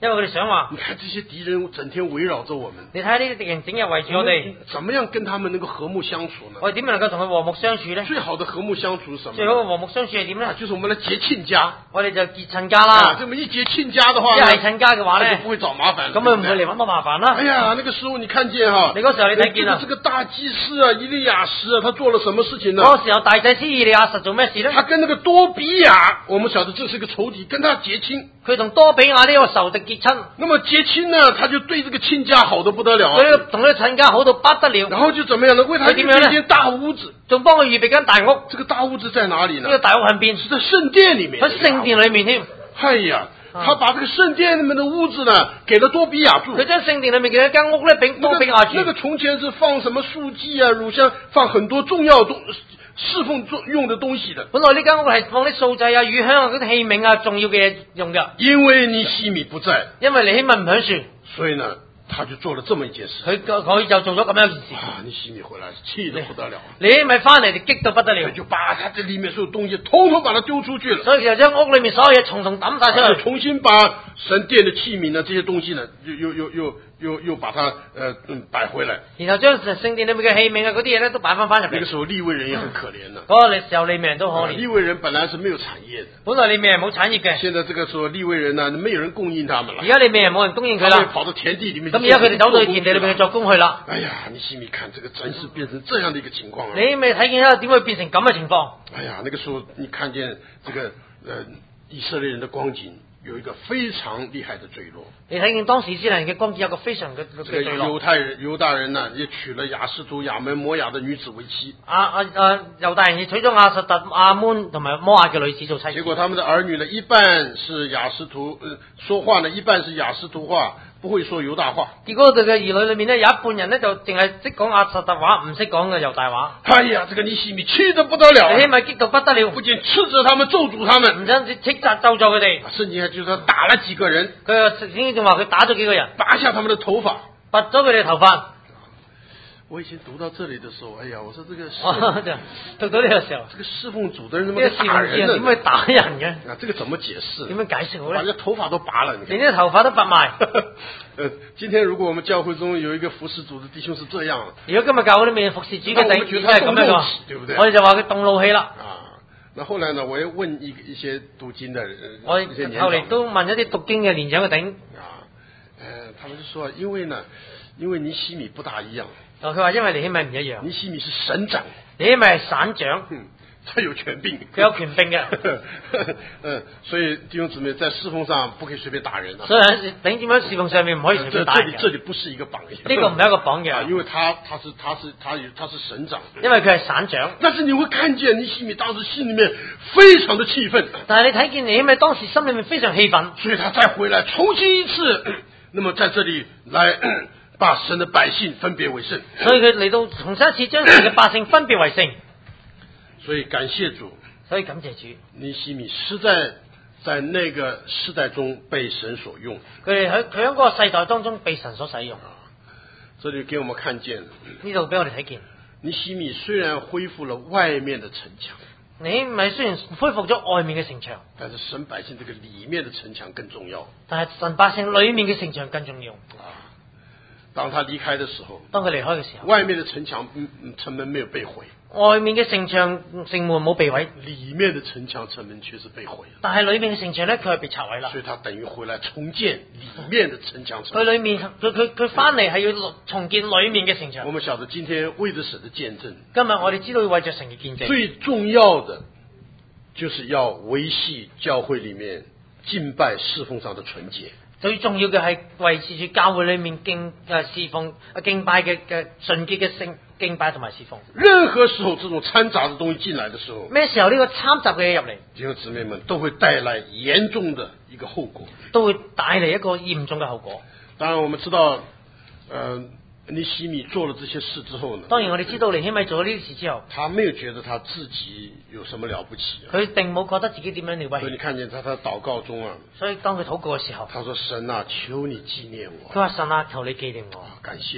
因為佢哋想話， 你看這些敵人整天圍繞着我們， 你睇下呢啲敵人整日圍住我哋， 怎麼樣跟他們能夠和睦相處呢？ 我哋點能夠同佢和睦相處呢？ 最好的和睦相處是什麼？ 最好嘅和睦相處係點呢？ 就是我們來結親家， 我哋就結親家啦。 這麼一結親家的話， 一係親家嘅話呢， 就不會找麻煩， 咁佢唔會嚟揾我麻煩啦。 哎呀，那個時候你看見哈， 你嗰時候你睇見啦， 這個大祭司啊，以利亞實啊，他做了什麼事情呢？ 嗰時候大祭司以利亞實做咩事呢？ 他跟那個多比亞，我們曉得這是個仇敵，跟他結親。 佢同多比亞呢個仇敵結親。 那麼結親呢，他就對這個親家好得不得了啊！ 佢同呢個親家好到不得了。 然後就怎麼樣呢？為他預備一間大屋子， 仲幫佢預備間大屋。 這個大屋子在哪裡呢？ 呢個大屋喺邊？ 是在聖殿裡面。 喺聖殿裡面添。 哎呀，他把這個聖殿裡面的屋子呢，給了多比亞住。 佢將聖殿裡面嘅一間屋咧，俾多比亞住。 那個從前是放什麼素祭啊、乳香，放很多重要侍奉用的東西的。 本來呢間屋係放啲素祭啊、乳香啊、嗰啲器皿啊、重要嘅嘢用嘅。 因為尼希米不在， 因為尼希米唔響樹， 所以呢，他就做了這麼一件事。 佢就做咗咁樣一件事。 啊，尼希米回來氣得不得了。 尼希米翻嚟就激到不得了， 就把他這裡面所有東西統統把它丟出去了。 所以就將屋裡面所有嘢重重抌晒出嚟， 重新把神殿的器皿呢，這些東西呢，又把它擺回來。 然後將聖殿裡面嘅器皿啊嗰啲嘢咧都擺翻入嚟。 那個時候利未人也很可憐的。 嗰個時候利未人都可憐。 利未人本來是沒有產業的。 本來利未人冇產業嘅。 現在這個時候利未人呢，沒有人供應他們了。 而家利未人冇人供應佢啦。 跑到田地裡面。 咁而家佢哋走到去田地裏面去作工去啦。 哎呀，尼希米看這個真是變成這樣的一個情況啊！ 你未睇見啦，點會變成咁嘅情況？ 哎呀，那個時候你看見這個以色列人的光景有一個非常厲害的墜落。你睇見當時以色列人嘅光景有個非常嘅墜落。猶大人呢，也娶了亞實突、亞門、摩亞的女子為妻。 猶大人也娶咗亞實突、亞門同埋摩亞嘅女子做妻。 結果他們的兒女呢，一半是亞實突，說話呢，一半是亞實突話。不會說猶大話， 結果佢嘅兒女裏面呢，有一半人呢就淨係識講亞實突話，唔識講嘅猶大話。 哎呀，這個尼希米氣得不得了， 尼希米激到不得了， 不僅斥責他們、咒詛他們， 唔單止斥責咒詛佢哋， 聖經還就是說打了幾個人， 佢又聖經仲話佢打咗幾個人， 拔下他們的頭髮， 拔咗佢哋頭髮。 我以前讀到這裡的時候，哎呀，我說這個讀到呢個時候， 這個侍奉主的人怎麼打人呢？ 點會打人嘅？ 啊，這個怎麼解釋？ 點樣解釋好咧？ 把人頭髮都拔了， 連啲頭髮都拔埋。 今天如果我們教會中有一個服侍主的弟兄是這樣， 如果今日教會裏面服侍主嘅弟兄係咁樣嘅， 對不對？ 我哋就話佢動怒氣啦。 啊，那後來呢，我又問一些讀經的人， 我後嚟都問一啲讀經嘅年長嘅弟兄。 啊，他們就說，因為尼希米不大一樣。 佢話因為尼希米唔一樣， 尼希米是省長， 尼希米係省長， 他有權柄， 佢有權柄嘅。 所以弟兄姊妹在侍奉上不可以隨便打人啊。 所以喺點樣侍奉上面唔可以隨便打人。 這裡不是一個榜樣， 呢個唔係一個榜樣， 因為他是省長， 因為佢係省長。 但是你會看見尼希米當時心裡面非常的氣憤， 但係你睇見尼希米當時心裡面非常氣憤， 所以他再回來重新一次，那麼在這裡來。把神的百姓分別為聖， 所以佢嚟到重新一次將神嘅百姓分別為聖。 所以感謝主， 所以感謝主。 尼希米實在那個世代中被神所用， 佢喺嗰個世代當中被神所使用。 這裡給我們看見， 呢度俾我哋睇見， 尼希米雖然恢復了外面的城牆， 尼希米雖然恢復咗外面嘅城牆， 但是神百姓這個裡面的城牆更重要。 但係神百姓裡面嘅城牆更重要。 當他離開的時候， 當佢離開嘅時候， 外面的城牆城門沒有被毀， 外面嘅城牆城門冇被毀， 裡面的城牆城門卻是被毀。 但係裡面嘅城牆咧，佢係被拆毀啦。 所以他等於回來重建裡面的城牆城門。 佢裡面佢翻嚟係要重建裡面嘅城牆。 我們曉得今天為着神的見證， 今日我哋知道要為着神嘅見證， 最重要的就是要維繫教會裡面敬拜侍奉上的純潔。 最重要嘅係維持住教會裏面侍奉敬拜嘅純潔嘅敬拜同埋侍奉。 任何時候，這種摻雜的東西進來的時候， 咩時候呢個摻雜嘅嘢入嚟， 弟兄姊妹們都會帶來嚴重的一個後果， 都會帶嚟一個嚴重嘅後果。 當然，我們知道，尼希米做了這些事之後呢， 當然我哋知道尼希米做咗呢啲事之後， 他沒有覺得他自己有什麼了不起， 佢並冇覺得自己點樣了不起。 所以你看見他禱告中啊， 所以當佢禱告嘅時候， 他說：神啊，求你紀念我。 佢話：神啊，求你紀念我。 感謝主，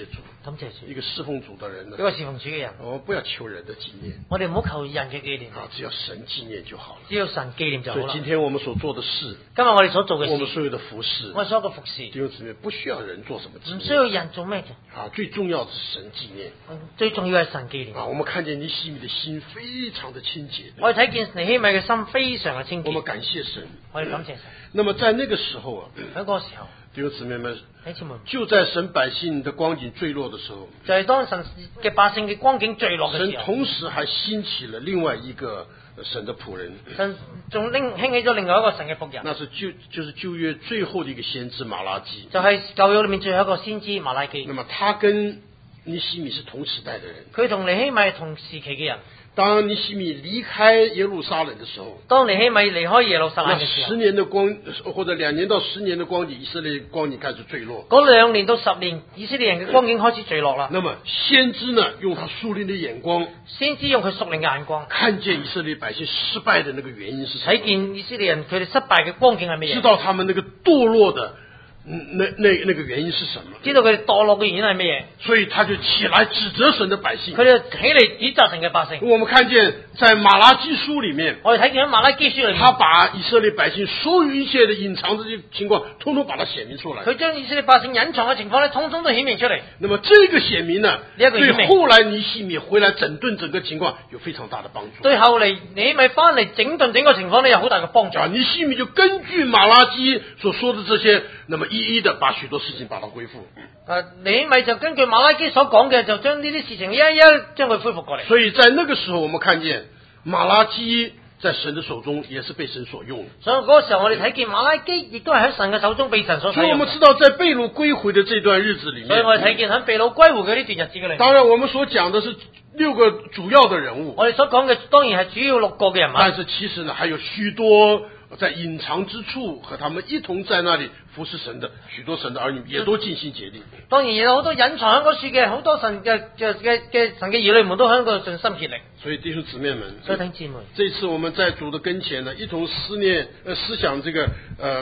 感謝主， 一個侍奉主的人呢， 一個侍奉主嘅人， 我們不要求人的紀念， 我哋唔好求人嘅紀念， 只要神紀念就好了， 只要神紀念就好啦。 所以今天我們所做的事， 今日我哋所做嘅事， 我們所有的服侍， 我哋所有嘅服侍， 弟兄姊妹不需要人做什麼紀念， 唔需要人做咩嘅， 最重要的是神紀念， 最重要係神紀念。 我們看見尼希米的心非常的清潔， 我哋睇見尼希米嘅心非常嘅清潔， 我們感謝神， 我哋感謝神。 那麼在那個時候啊， 喺嗰個時候， 弟兄姊妹們，就在神百姓的光景墜落的時候， 就係當神嘅百姓嘅光景墜落嘅時候， 神同時還興起了另外一個神的僕人， 神仲興起咗另外一個神嘅僕人， 那是就是舊約最後的一個先知馬拉基， 就係舊約裏面最後一個先知馬拉基。 那麼他跟尼希米是同時代的人， 佢同尼希米係同時期嘅人。 當尼希米離開耶路撒冷的時候， 當尼希米離開耶路撒冷嘅時候 ，10年的光或者2年到10年的光景，以色列光景開始墜落。 嗰2年到10年，以色列人嘅光景開始墜落啦。 那麼先知呢，用他屬靈的眼光， 先知用佢屬靈嘅眼光， 看見以色列百姓失敗的那個原因是什麼？ 睇見以色列人佢哋失敗嘅光景係乜嘢？ 知道他們那個墮落的。那個原因是什麼？ 知道佢哋墮落嘅原因係乜嘢？ 所以他就起來指責神的百姓。 佢哋起嚟指責神嘅百姓。 我們看見在馬拉基書裏面， 我哋睇見喺馬拉基書裏面， 他把以色列百姓所有一切的隱藏這些情況，通通把它顯明出來。 佢將以色列百姓隱藏嘅情況咧，通通都顯明出嚟。 那麼這個顯明呢，對後來尼希米回來整頓整個情況有非常大的幫助。 對後嚟尼希米翻嚟整頓整個情況咧，有好大嘅幫助。 尼希米就根據馬拉基所說的這些，那麼一一的把許多事情把它恢復。 尼希米就根據馬拉基所講嘅，就將呢啲事情一一將佢恢復過嚟。 所以在那個時候，我們看見馬拉基在神的手中也是被神所用。 所以嗰個時候，我哋睇見馬拉基亦都係喺神嘅手中被神所使用。 所以我們知道，在被擄歸回的這段日子裏面， 所以我哋睇見喺被擄歸回嘅呢段日子嘅裏面。 當然，我們所講的是6個主要的人物。 我哋所講嘅當然係主要6個嘅人物。 但是其實呢，還有許多在隱藏之處和他們一同在那裡服侍神的許多神的兒女，也都盡心竭力。 當然有好多隱藏喺嗰處嘅好多神嘅神嘅兒女們都喺嗰度盡心竭力。 所以弟兄姊妹們， 所以弟兄姊妹， 這次我們在主的跟前呢，一同思想這個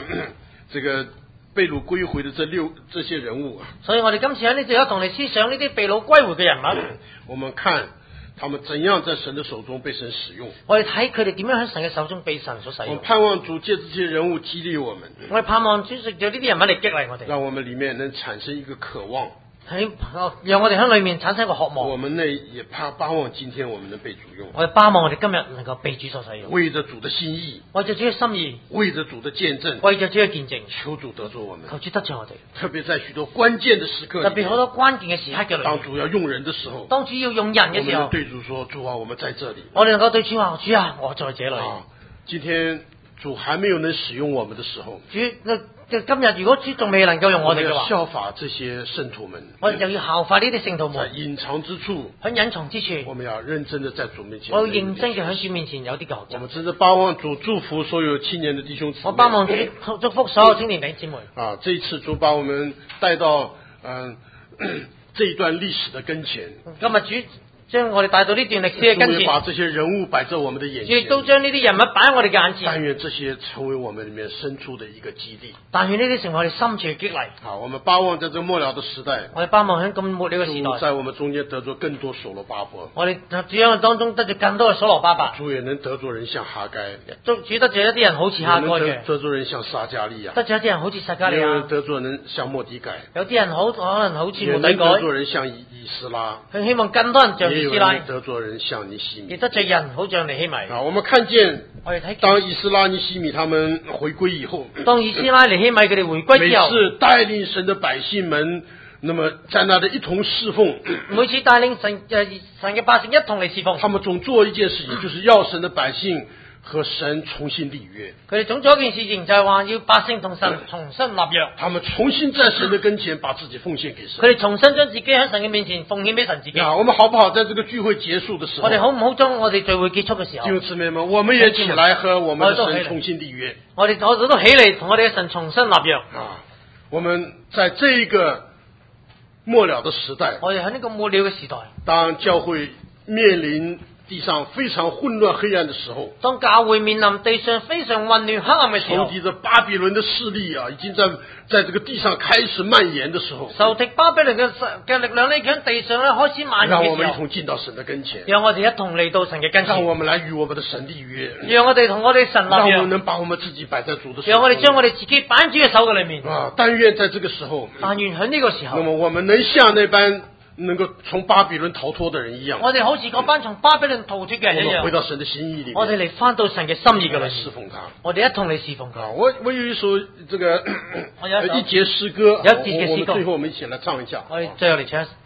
被擄歸回的這些人物啊。 所以我哋今次喺呢度一同嚟思想呢啲被擄歸回嘅人物。 我們看他們怎樣在神的手中被神使用。 我哋睇佢哋點樣喺神嘅手中被神所使用。 我們盼望主借這些人物激勵我們。 我哋盼望主藉咗呢啲人物嚟激勵我哋， 讓我們裡面能產生一個渴望。 讓我哋喺裏面產生一個渴望。 我們呢也巴望今天我們能被主用。 我哋巴望我哋今日能夠被主所使用。 為着主的心意， 為着主嘅心意， 為着主的見證， 為着主嘅見證， 求主得着我們， 求主得着我哋。 特別在許多關鍵的時刻， 特別好多關鍵嘅時刻嘅裏面， 當主要用人的時候， 當主要用人嘅時候， 我們對主說：主啊，我們在這裡。 我哋能夠對主話：主啊，我在這裡。 今天主還沒有能使用我們的時候， 今日如果主仲未能夠用我哋嘅話， 效法這些聖徒們， 我哋就要效法呢啲聖徒們， 在隱藏之處， 喺隱藏之處， 我們要認真的在主面前， 我要認真嘅喺主面前有啲嘅學習。 我們真的巴望主祝福所有青年的弟兄姊妹， 我巴望主祝福所有青年弟兄姊妹。 這一次主把我們帶到這一段歷史的跟前。 今日主將我哋帶到呢段歷史嘅跟前， 把這些人物擺在我們的眼前， 亦都將呢啲人物擺喺我哋嘅眼前。 但願這些成為我們裏面深處的一個激勵。 但願呢啲成為我哋深處嘅激勵。 好，我們巴望在這末了的時代， 我哋巴望喺咁末了嘅時代， 在我們中間得着更多所羅巴伯。 我哋主喺當中得着更多嘅所羅巴伯。 主也能得着人像哈該， 主得着一啲人好似哈該嘅， 得着人像撒迦利亞， 得着一啲人好似撒迦利亞， 得着人像末底改， 有啲人可能好似末底改， 得着人像以斯拉， 佢希望更多人像以斯拉， 得着人像尼希米， 亦得着人好像尼希米。 我們看見， 我哋睇當以斯拉、尼希米他們回歸以後， 當以斯拉、尼希米佢哋回歸之後， 每次帶領神的百姓們，那麼在那裡一同侍奉， 每次帶領神嘅百姓一同嚟侍奉， 他們總做一件事情，就是要神的百姓和神重新立約。 佢哋總做一件事情，就係話要百姓同神重新立約。 他們重新在神的跟前把自己奉獻給神。 佢哋重新將自己喺神嘅面前奉獻俾神自己。 我們好不好在這個聚會結束的時候， 我哋好唔好將我哋聚會結束嘅時候， 弟兄姊妹們，我們也起來和我們的神重新立約。 我哋都起嚟同我哋嘅神重新立約。 我們在這一個末了的時代， 我哋喺呢個末了嘅時代， 當教會面臨地上非常混亂黑暗的時候， 當教會面臨地上非常混亂黑暗嘅時候， 仇敵的巴比倫的勢力啊，已經在這個地上開始蔓延的時候， 仇敵巴比倫嘅力量呢，喺地上咧開始蔓延嘅時候， 讓我們一同進到神的跟前， 讓我哋一同嚟到神嘅跟前， 讓我們來與我們的神立約， 讓我哋同我哋神立約， 讓我們能把我們自己擺在主的手， 讓我哋將我哋自己擺喺主嘅手嘅裏面啊！但願在這個時候， 但願喺呢個時候， 那麼我們能像那班能夠從巴比倫逃脫的人一樣， 我哋好似嗰班從巴比倫逃脫嘅人一樣， 回到神的心意裏面， 我哋嚟翻到神嘅心意嘅裏面侍奉他， 我哋一同嚟侍奉佢。 我有一首這個一節詩歌， 有一節嘅詩歌， 我們最後我們一起來唱一下。 我哋最後嚟唱。